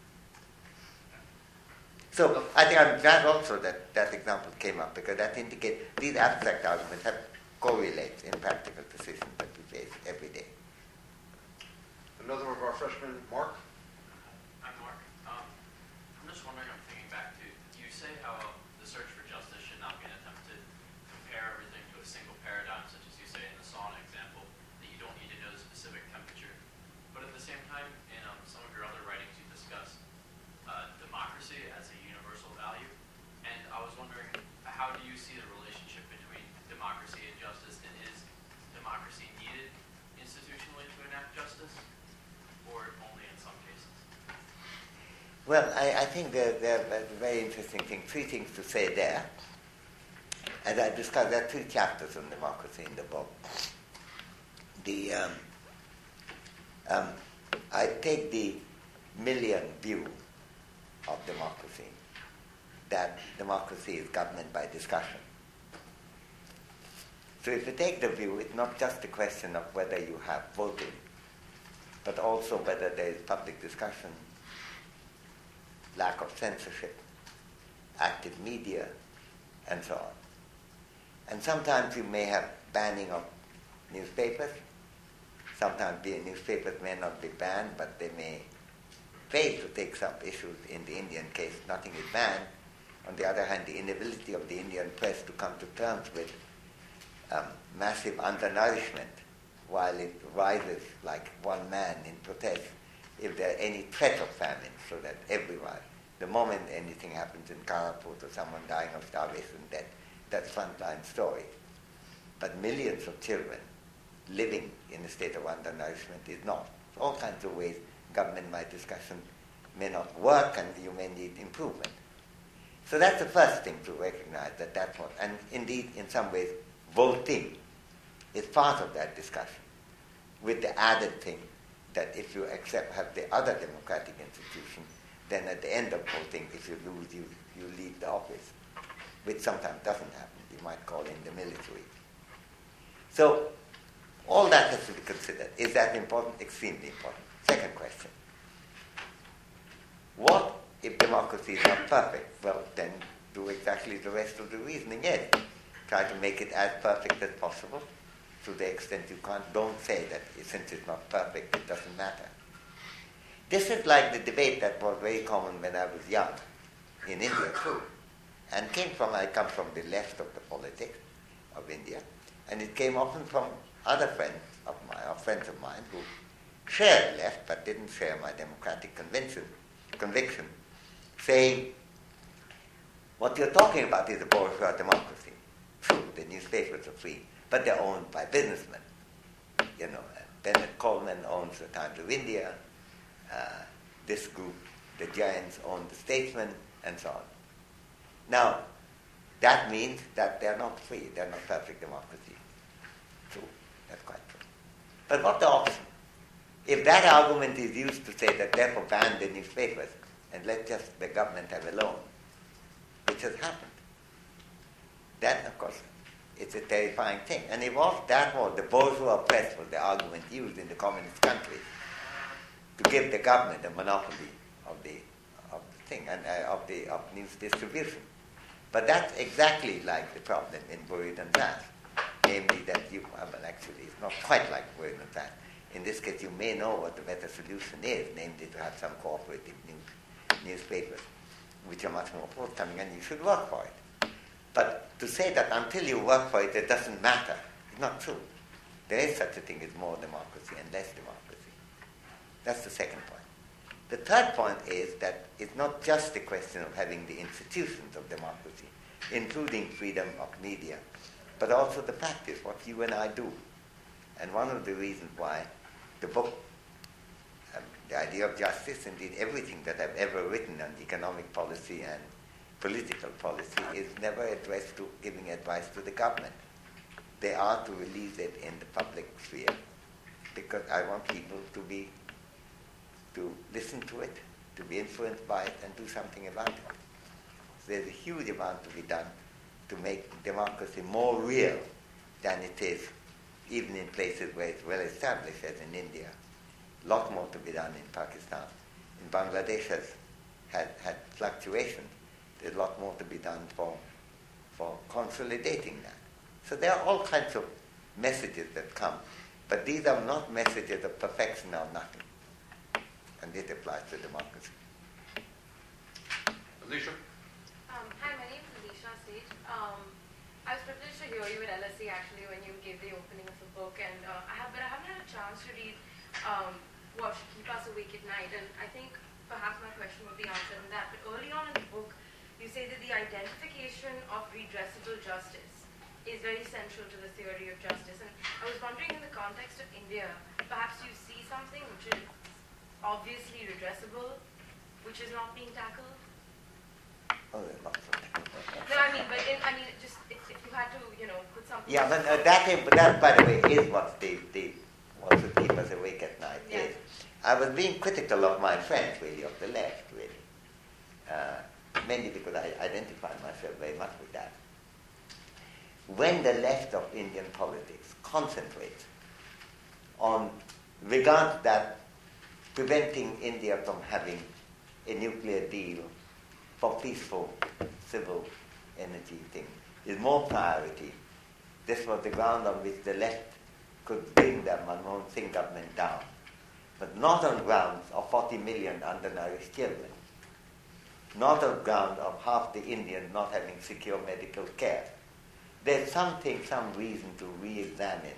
So I think I'm glad also that that example came up, because that indicates these abstract arguments have correlate in practical decisions that we face every day. Another of our freshmen, Mark? I'm Mark. I'm just wondering, I'm thinking back to, you say how the search for justice should not be an attempt to compare everything to a single paradigm, such as you say in the sauna example, that you don't need to know the specific temperature. But at the same time, in some of your other writings, you discuss democracy as a universal value. And I was wondering, how do you see the relationship between democracy and justice? And is democracy needed institutionally to enact justice, or only in some cases? Well, I think there are very interesting things, 3 things to say there. As I discussed, there are 3 chapters on democracy in the book. I take the Millian view of democracy, that democracy is government by discussion. So if you take the view, it's not just a question of whether you have voting, but also whether there is public discussion, lack of censorship, active media, and so on. And sometimes you may have banning of newspapers. Sometimes the newspapers may not be banned, but they may fail to take some issues. In the Indian case, nothing is banned. On the other hand, the inability of the Indian press to come to terms with massive undernourishment while it rises like one man in protest if there are any threat of famine, so that everyone, the moment anything happens in Karaput or someone dying of starvation, that's frontline story. But millions of children living in a state of undernourishment is not. For all kinds of ways, government by discussion may not work, and you may need improvement. So that's the first thing to recognize, that's what, and indeed, in some ways, voting is part of that discussion, with the added thing that if you have the other democratic institution, then at the end of voting, if you lose, you leave the office, which sometimes doesn't happen. You might call in the military. So all that has to be considered. Is that important? Extremely important. Second question. What if democracy is not perfect? Well, then do exactly the rest of the reasoning is. Try to make it as perfect as possible. To the extent you can't, don't say that since it's not perfect, it doesn't matter. This is like the debate that was very common when I was young, in India too. and I come from the left of the politics of India, and it came often from other friends of mine who shared left but didn't share my democratic conviction, saying, what you're talking about is a bourgeois democracy. True, the newspapers are free, but they're owned by businessmen. Bennett Coleman owns the Times of India. This group, the Giants, own the Statesman, and so on. Now, that means that they're not free. They're not perfect democracy. True, that's quite true. But what's the option? If that argument is used to say that therefore ban the newspapers and let just the government have a loan, which has happened, then, of course, it's a terrifying thing. And it was the bourgeois press was the argument used in the communist countries to give the government a monopoly of the thing and of news distribution. But that's exactly like the problem in Buried and Vast, namely that actually it's not quite like Buried and Vast. In this case, you may know what the better solution is, namely to have some cooperative newspapers, which are much more forthcoming, and you should work for it. But to say that until you work for it, it doesn't matter, is not true. There is such a thing as more democracy and less democracy. That's the second point. The third point is that it's not just a question of having the institutions of democracy, including freedom of media, but also the practice, what you and I do. And one of the reasons why the book, The Idea of Justice, indeed everything that I've ever written on economic policy and political policy is never addressed to giving advice to the government. They are to release it in the public sphere, because I want people to listen to it, to be influenced by it, and do something about it. So there's a huge amount to be done to make democracy more real than it is, even in places where it's well established, as in India. A lot more to be done in Pakistan. In Bangladesh has had fluctuations. There's a lot more to be done for consolidating that. So there are all kinds of messages that come, but these are not messages of perfection or nothing. And it applies to democracy. Alicia? Hi, my name is Alicia Sage. I was privileged to hear you at LSE actually when you gave the opening of the book, and I haven't had a chance to read What Should Keep Us Awake at Night, and I think perhaps my question would be answered in that. But early on in the book, you say that the identification of redressable justice is very central to the theory of justice. And I was wondering, in the context of India, perhaps you see something which is obviously redressable, which is not being tackled? Oh, there's lots of things. No, just if you had to, put something. Yeah, but that, by the way, is what what should keep us awake at night is. I was being critical of my friends, really, of the left, really. Mainly because I identify myself very much with that. When the left of Indian politics concentrates on regards that preventing India from having a nuclear deal for peaceful civil energy thing is more priority, this was the ground on which the left could bring the Manmohan Singh government down, but not on grounds of 40 million undernourished children, not on ground of half the Indians not having secure medical care. There's some reason to re-examine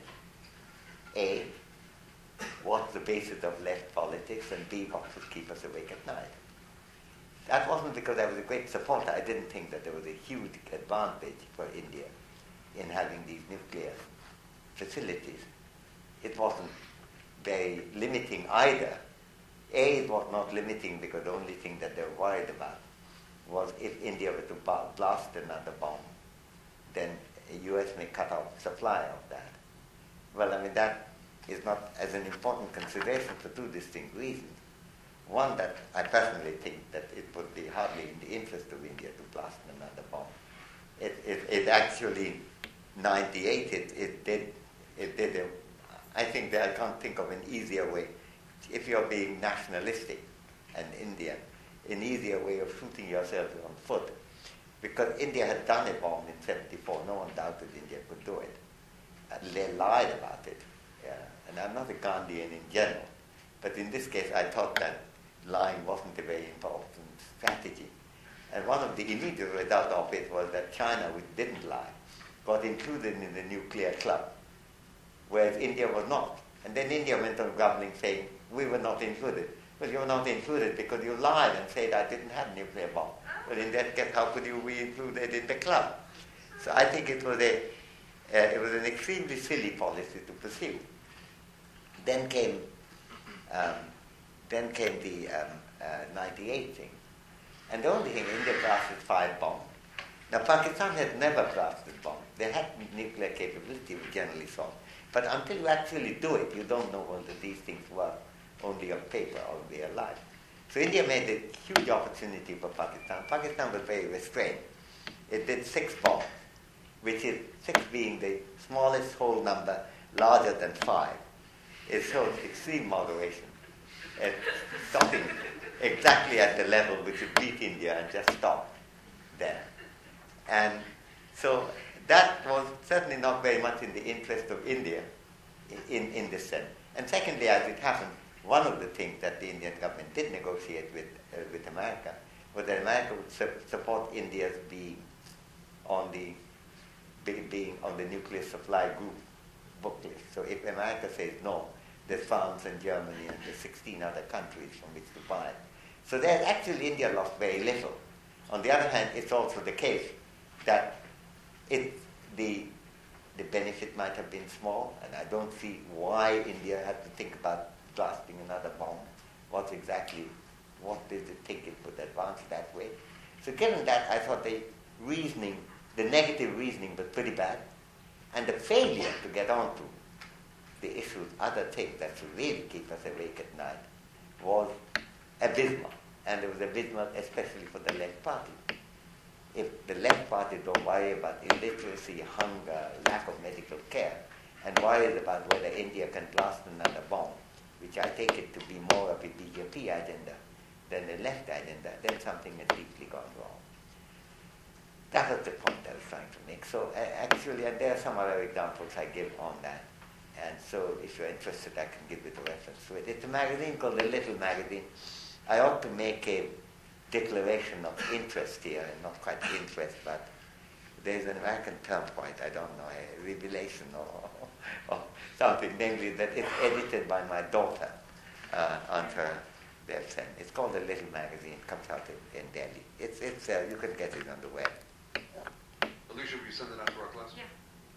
A, what's the basis of left politics, and B, what should keep us awake at night. That wasn't because I was a great supporter. I didn't think that there was a huge advantage for India in having these nuclear facilities. It wasn't very limiting either. A, it was not limiting because the only thing that they were worried about was if India were to blast another bomb, then the US may cut off supply of that. Well, that is not as an important consideration for two distinct reasons. One, that I personally think that it would be hardly in the interest of India to blast another bomb. It actually, 98, it did. I think that I can't think of an easier way. If you're being nationalistic and Indian, an easier way of shooting yourself on foot. Because India had done a bomb in 74. No one doubted India could do it. And they lied about it. Yeah. And I'm not a Gandhian in general. But in this case, I thought that lying wasn't a very important strategy. And one of the immediate results of it was that China, which didn't lie, got included in the nuclear club, whereas India was not. And then India went on grumbling, saying, we were not included. Well, you were not included because you lied and said I didn't have a nuclear bomb. Well, in that case, how could you be included in the club? So I think it was an extremely silly policy to pursue. Then came the 98 thing. And the only thing, India drafted 5 bombs. Now, Pakistan had never drafted bombs. They had nuclear capability, we generally thought. But until you actually do it, you don't know whether these things work only on paper or in real life. So India made a huge opportunity for Pakistan. Pakistan was very restrained. It did 6 bombs, which is 6 being the smallest whole number, larger than 5. It shows extreme moderation and stopping exactly at the level which would beat India and just stop there. And so that was certainly not very much in the interest of India in this sense. And secondly, as it happened, one of the things that the Indian government did negotiate with America was that America would support India's being on the nuclear supply group book list. So if America says no, there's France and Germany and there's 16 other countries from which to buy. So there actually India lost very little. On the other hand, it's also the case that the benefit might have been small, and I don't see why India had to think about blasting another bomb. What did it think it would advance that way? So given that, I thought the negative reasoning was pretty bad, and the failure to get on to the issues, other things that should really keep us awake at night, was abysmal. And it was abysmal especially for the left party. If the left party don't worry about illiteracy, hunger, lack of medical care, and worries about whether India can blast another bomb, which I take it to be more of a BJP agenda than a left agenda, then something has deeply gone wrong. That was the point I was trying to make. So actually, and there are some other examples I give on that. And so if you're interested, I can give you the reference to it. It's a magazine called The Little Magazine. I ought to make a declaration of interest here, and not quite interest, but there's an American term for it, I don't know, a revelation or something, namely that it's edited by my daughter on her website. It's called The Little Magazine, comes out in Delhi. It's you can get it on the web. Alicia, will you send it out to our class? Yeah.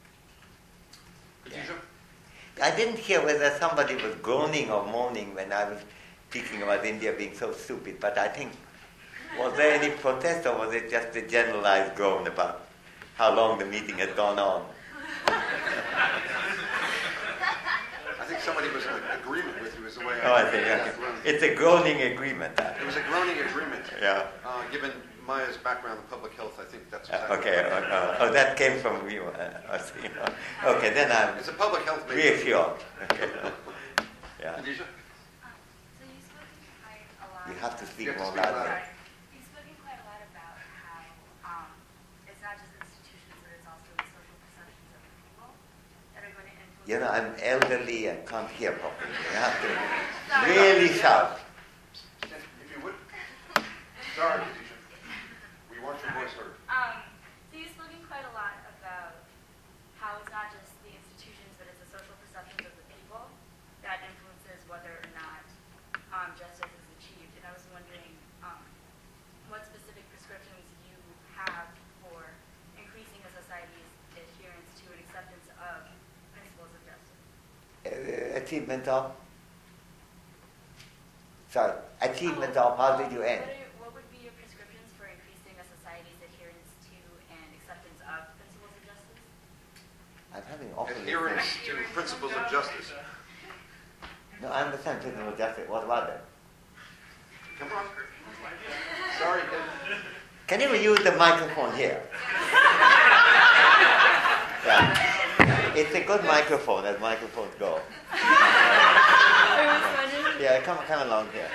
Khadija? I didn't hear whether somebody was groaning or moaning when I was speaking about India being so stupid, but I think, was there any protest or was it just a generalized groan about how long the meeting had gone on? I think somebody was in agreement with you is the way I think okay. It's a groaning agreement. It was a groaning agreement. Yeah. Given Maya's background in public health, I think that's exactly okay. That came from you. Okay, then I'm it's a public health reassured. Okay. Yeah. Khadija? So you've spoken quite a lot. You have to speak You have to more speak loudly. louder. You've spoken quite a lot about how it's not just institutions, but it's also the social perceptions of the people that are going to influence. You know, I'm elderly and can't hear properly. You have to really shout. If you would. Sorry, Khadija. We want your voice heard. So you've spoken quite a lot about how it's not just the institutions, but it's the social perceptions of the people that influences whether or not justice is achieved. And I was wondering what specific prescriptions you have for increasing a society's adherence to and acceptance of principles of justice. Achievement of? Sorry, achievement of, how did you end? What would be your prescriptions for increasing a society's adherence to and acceptance of principles of justice? I'm having awful Adherence to principles of justice. No, I understand principles of justice. What about them? Come on. Sorry. Can you use the microphone here? Yeah. It's a good microphone, as microphones go. Yeah, come along here.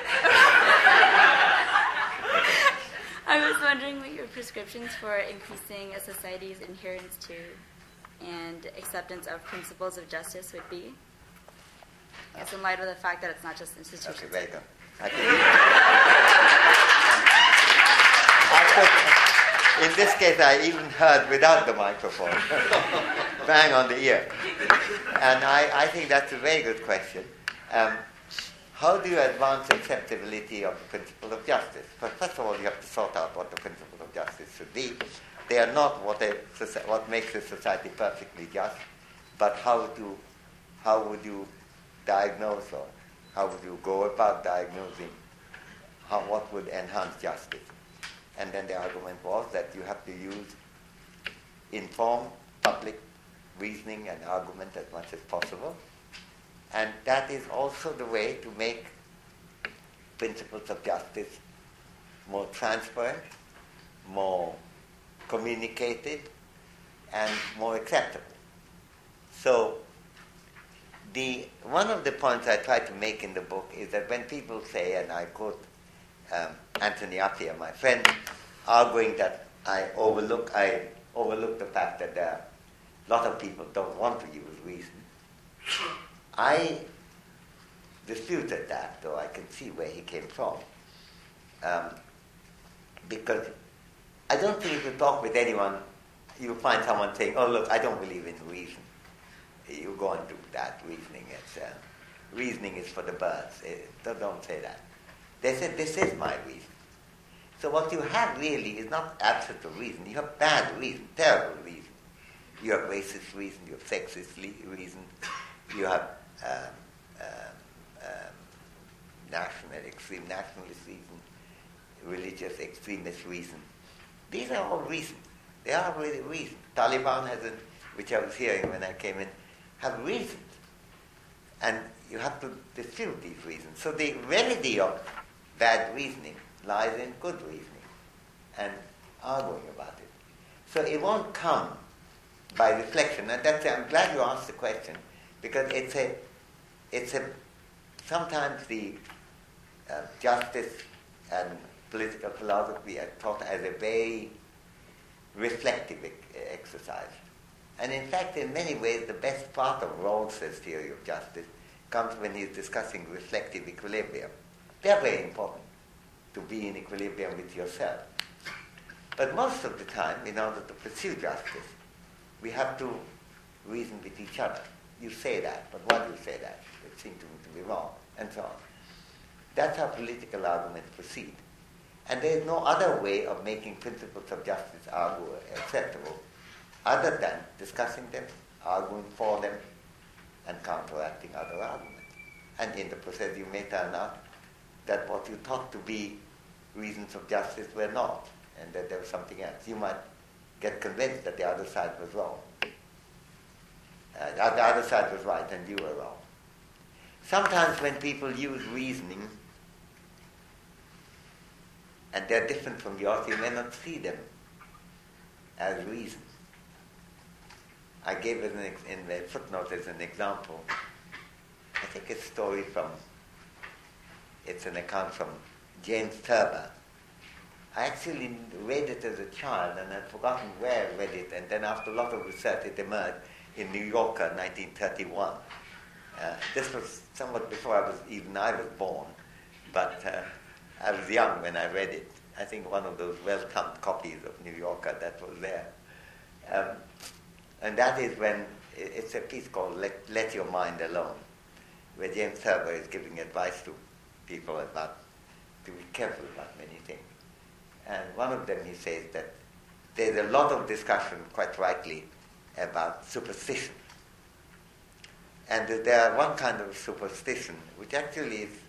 I was wondering what your prescriptions for increasing a society's adherence to and acceptance of principles of justice would be. Yes, in light of the fact that it's not just institutions. Okay, very good. In this case, I even heard without the microphone. Bang on the ear. And I think that's a very good question. How do you advance acceptability of the principle of justice? But first of all, you have to sort out what the principle of justice should be. They are not what makes a society perfectly just, but how would you diagnose, or how would you go about diagnosing what would enhance justice? And then the argument was that you have to use informed public reasoning and argument as much as possible. And that is also the way to make principles of justice more transparent, more communicated, and more acceptable. So one of the points I try to make in the book is that when people say, and I quote Anthony Appiah, my friend, arguing that I overlook the fact that a lot of people don't want to use reason. I disputed that, though I can see where he came from. Because I don't think if you talk with anyone, you find someone saying, oh look, I don't believe in reason. You go and do that reasoning. Reasoning is for the birds. Don't say that. They said, this is my reason. So what you have really is not absence of reason. You have bad reason, terrible reason. You have racist reason, you have sexist reason, you have extreme nationalist reason, religious extremist reason. These are all reasons. They are really reasons. Taliban has, which I was hearing when I came in, have reasons. And you have to dispute these reasons. So the remedy of bad reasoning lies in good reasoning and arguing about it. So it won't come by reflection. And I'm glad you asked the question, because sometimes the justice and political philosophy are taught as a very reflective exercise. And in fact, in many ways, the best part of Rawls's theory of justice comes when he's discussing reflective equilibrium. They're very important, to be in equilibrium with yourself. But most of the time, in order to pursue justice, we have to reason with each other. You say that, but why do you say that? It seems to me to be wrong, and so on. That's how political arguments proceed. And there is no other way of making principles of justice acceptable other than discussing them, arguing for them, and counteracting other arguments. And in the process, you may turn out that what you thought to be reasons of justice were not, and that there was something else. You might get convinced that the other side was wrong. The other side was right and you were wrong. Sometimes when people use reasoning and they're different from yours, you may not see them as reason. I gave it in the footnote as an example. I think a story it's an account from James Thurber. I actually read it as a child and I'd forgotten where I read it, and then after a lot of research it emerged in New Yorker, 1931. This was somewhat before I was born, but I was young when I read it. I think one of those well-thumbed copies of New Yorker that was there. And that is when, it's a piece called Let Your Mind Alone, where James Thurber is giving advice to people to be careful about many things. And one of them, he says that there's a lot of discussion, quite rightly, about superstition. And there are one kind of superstition, which actually is,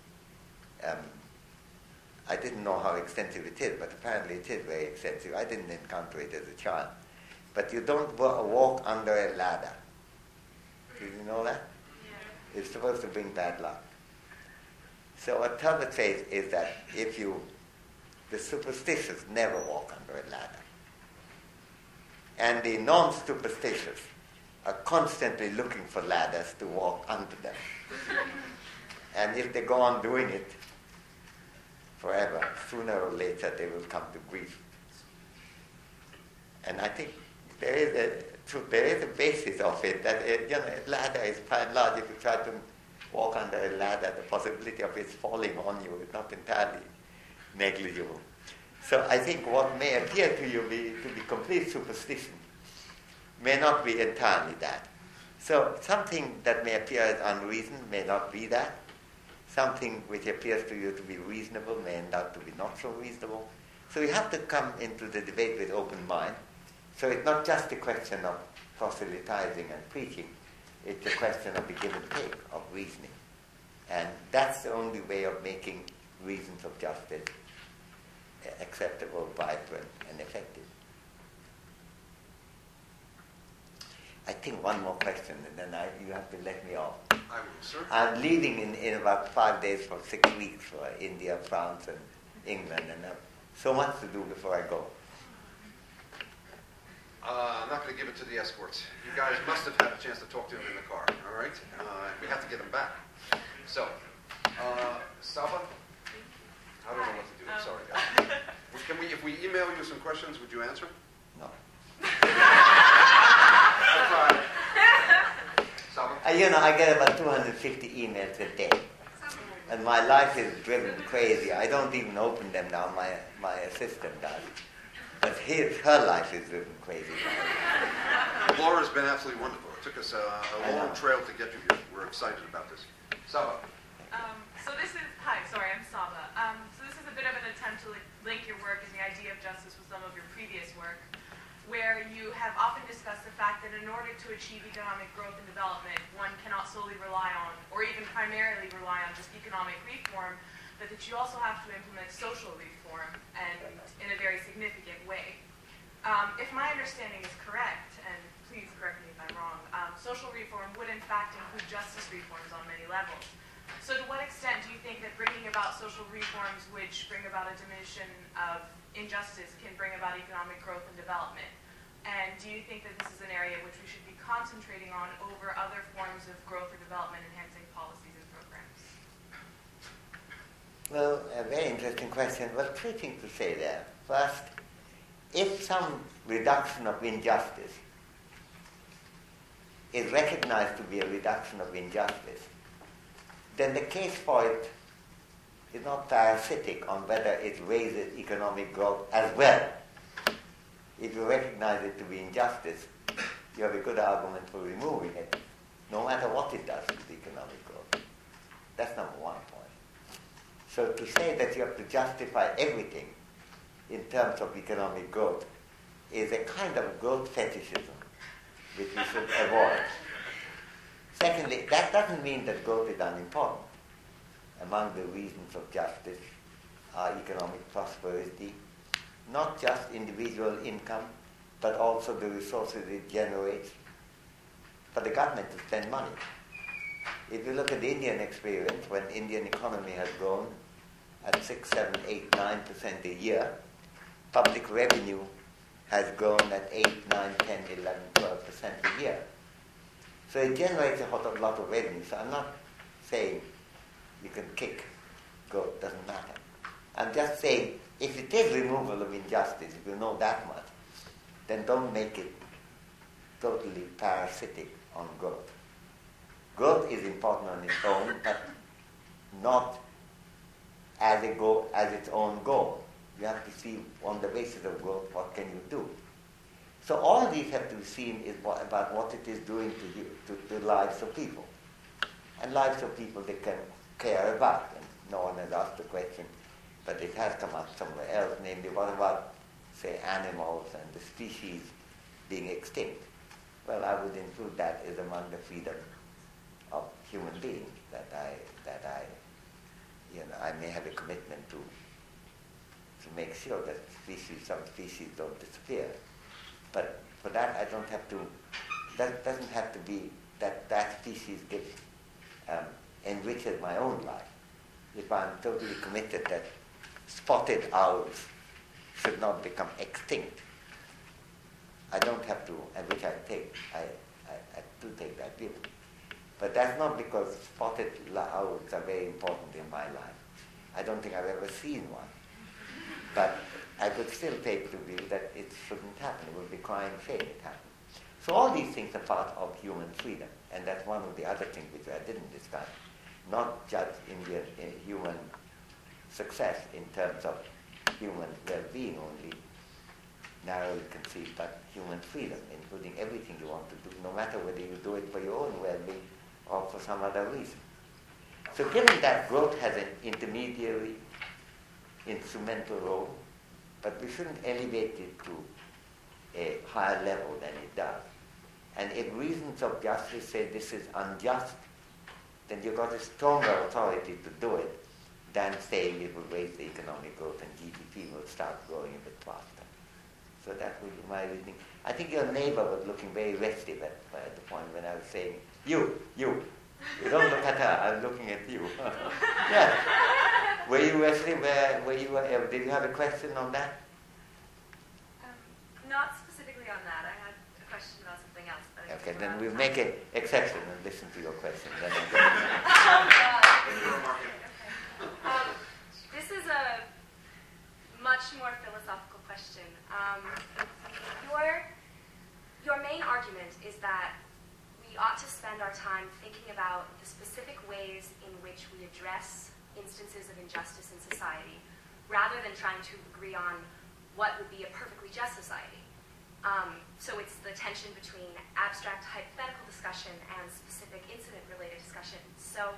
I didn't know how extensive it is, but apparently it is very extensive. I didn't encounter it as a child. But you don't walk under a ladder. Did you know that? Yeah. It's supposed to bring bad luck. So what Thurber says is that the superstitious never walk under a ladder. And the non-superstitious are constantly looking for ladders to walk under them. And if they go on doing it forever, sooner or later they will come to grief. And I think there is a basis of it that a ladder is by and large, if you try to walk under a ladder, the possibility of it falling on you is not entirely negligible. So I think what may appear to you to be complete superstition may not be entirely that. So something that may appear as unreasoned may not be that. Something which appears to you to be reasonable may end up to be not so reasonable. So you have to come into the debate with open mind. So it's not just a question of proselytizing and preaching. It's a question of the give and take of reasoning. And that's the only way of making reasons of justice acceptable, vibrant, and effective. I think one more question, and then you have to let me off. I will, sir. I'm leaving in about 5 days for 6 weeks for India, France, and England, and I have so much to do before I go. I'm not going to give it to the escorts. You guys must have had a chance to talk to him in the car, all right? We have to get him back. So, Saba? I don't know what to do. I'm sorry, guys. If we email you some questions, would you answer? No. I tried. Saba? I get about 250 emails a day. And my life is driven crazy. I don't even open them now. My assistant does. But her life is driven crazy. Laura's been absolutely wonderful. It took us a long trail to get you here. We're excited about this. Saba? I'm Saba. So this is a bit of an attempt to link your work and the idea of justice with some of your previous work, where you have often discussed the fact that in order to achieve economic growth and development, one cannot solely rely on, or even primarily rely on, just economic reform, but that you also have to implement social reform, and in a very significant way. If my understanding is correct, and please correct me if I'm wrong, social reform would in fact include justice reforms on many levels. So to what extent do you think that bringing about social reforms which bring about a diminution of injustice can bring about economic growth and development? And do you think that this is an area which we should be concentrating on over other forms of growth or development enhancing policies and programs? Well, a very interesting question. Well, three things to say there. First, if some reduction of injustice is recognized to be a reduction of injustice, then the case for it is not parasitic on whether it raises economic growth as well. If you recognize it to be injustice, you have a good argument for removing it, no matter what it does to the economic growth. That's number one point. So to say that you have to justify everything in terms of economic growth is a kind of growth fetishism which we should avoid. Secondly, that doesn't mean that growth is unimportant. Among the reasons of justice are economic prosperity, not just individual income, but also the resources it generates for the government to spend money. If you look at the Indian experience, when Indian economy has grown at 6, 7, 8, 9% a year, public revenue has grown at 8, 9, 10, 11, 12% a year. So it generates a lot of revenue. So I'm not saying you can kick growth, doesn't matter. I'm just saying if it is removal of injustice, if you know that much, then don't make it totally parasitic on growth. Growth is important on its own, but not as its own goal. You have to see on the basis of growth, what can you do? So all these have to be seen about what it is doing to the lives of people. And lives of people they can care about. And no one has asked the question, but it has come up somewhere else, namely what about, say, animals and the species being extinct? Well, I would include that as among the freedom of human beings that I may have a commitment to make sure that some species don't disappear. But for that, I don't have to. That doesn't have to be that species enriches my own life. If I'm totally committed that spotted owls should not become extinct, I don't have to, and which I do take that view. But that's not because spotted owls are very important in my life. I don't think I've ever seen one. But I could still take the view that it shouldn't happen. It would be crying shame it happened. So all these things are part of human freedom. And that's one of the other things which I didn't discuss. Not just human success in terms of human well-being only narrowly conceived, but human freedom, including everything you want to do, no matter whether you do it for your own well-being or for some other reason. So given that growth has an intermediary, instrumental role, but we shouldn't elevate it to a higher level than it does. And if reasons of justice say this is unjust, then you've got a stronger authority to do it than saying it will raise the economic growth and GDP will start growing a bit faster. So that would be my reasoning. I think your neighbor was looking very restive at the point when I was saying, you. You don't look at her, I'm looking at you. Yeah. Were you restive? Did you have a question on that? Not specifically on that. I had a question about something else. But Okay, then we'll make an exception and listen to your question. Then this is a much more philosophical question. Your main argument is that we ought to spend our time thinking about the specific ways in which we address instances of injustice in society, rather than trying to agree on what would be a perfectly just society. So it's the tension between abstract hypothetical discussion and specific incident-related discussion. So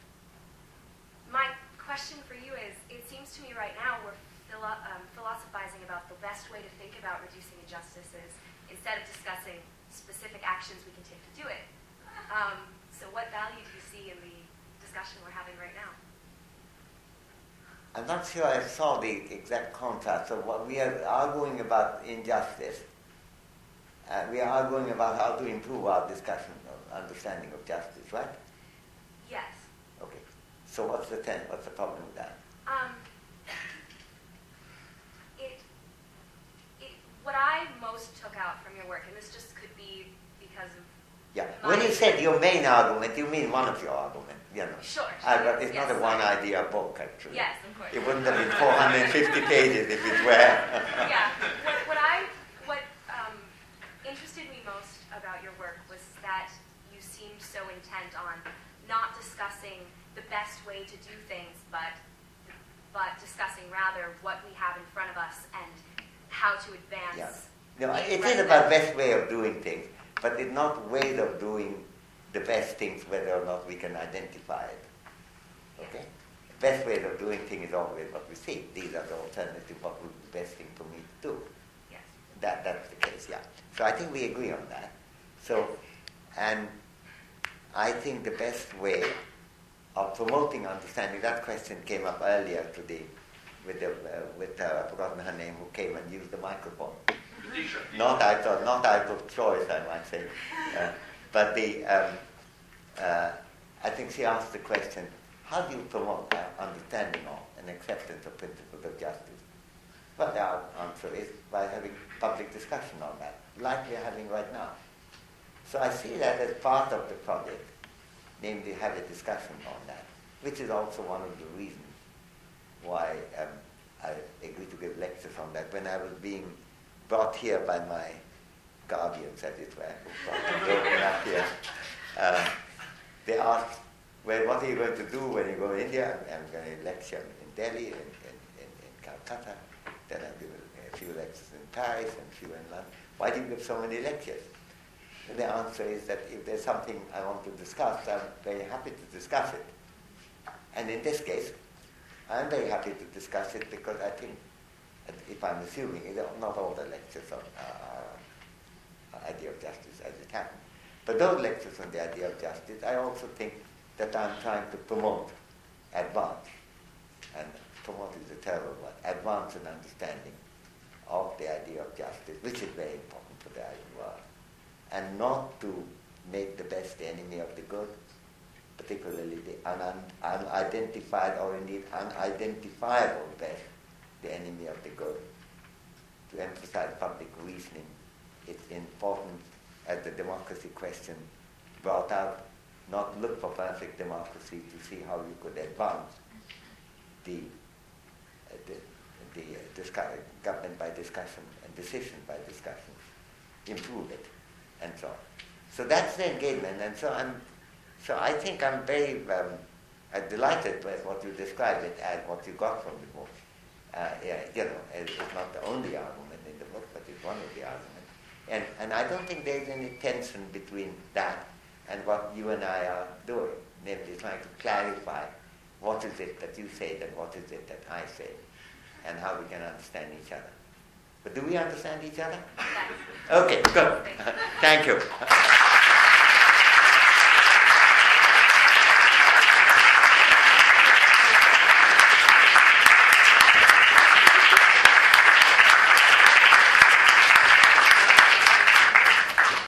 my question for you is, it seems to me right now we're philosophizing about the best way to think about reducing injustices instead of discussing specific actions we can take to do it. So what value do you see in the discussion we're having right now? I'm not sure I saw the exact contrast. So what we are arguing about injustice, we are arguing about how to improve our discussion of understanding of justice, right? Yes. Okay. So what's the problem with that? What I most took out from your work, and this just could be because of when you said your main argument, you mean one of your arguments, you know. Sure. But it's not a one-idea book, actually. Yes, of course. It wouldn't have been 450 pages if it were. Yeah. What interested me most about your work was that you seemed so intent on not discussing the best way to do things, but discussing rather what we have in front of us and how to advance. Yeah. No, it is about best way of doing things, but it's not ways of doing the best things whether or not we can identify it. Okay? Best way of doing things is always what we see. These are the alternatives, what would be the best thing for me to do. Yes. That's the case, yeah. So I think we agree on that. So, and I think the best way of promoting understanding, that question came up earlier today with I've forgotten her name, who came and used the microphone. Not out of choice, I might say. But I think she asked the question, how do you promote understanding of and acceptance of principles of justice? Well, the answer is by having public discussion on that, like we are having right now. So I see that as part of the project, namely have a discussion on that, which is also one of the reasons why I agreed to give lectures on that. When I was being brought here by my guardians, as it were, who brought me up here, they asked, well, what are you going to do when you go to India? I'm going to lecture in Delhi, in Calcutta, then I'll give a few lectures in Paris and a few in London. Why do you give so many lectures? And the answer is that if there's something I want to discuss, I'm very happy to discuss it. And in this case, I'm very happy to discuss it because I think, if I'm assuming, not all the lectures on idea of justice as it happened, but those lectures on the idea of justice, I also think that I'm trying to promote, advance, and promote is a terrible word, advance an understanding of the idea of justice, which is very important for the world, and not to make the best the enemy of the good, particularly the unidentified or indeed unidentifiable best, the enemy of the good. To emphasize public reasoning, it's important, as the democracy question brought out, not look for perfect democracy to see how you could advance the government by discussion and decision by discussion, improve it, and so on. So that's the engagement, and so I think I'm very delighted with what you described it as, what you got from the book, It's not the only argument in the book, but it's one of the arguments. And I don't think there's any tension between that and what you and I are doing, namely trying to clarify what is it that you say and what is it that I say, and how we can understand each other. But do we understand each other? Yes. Okay, good. Thank you.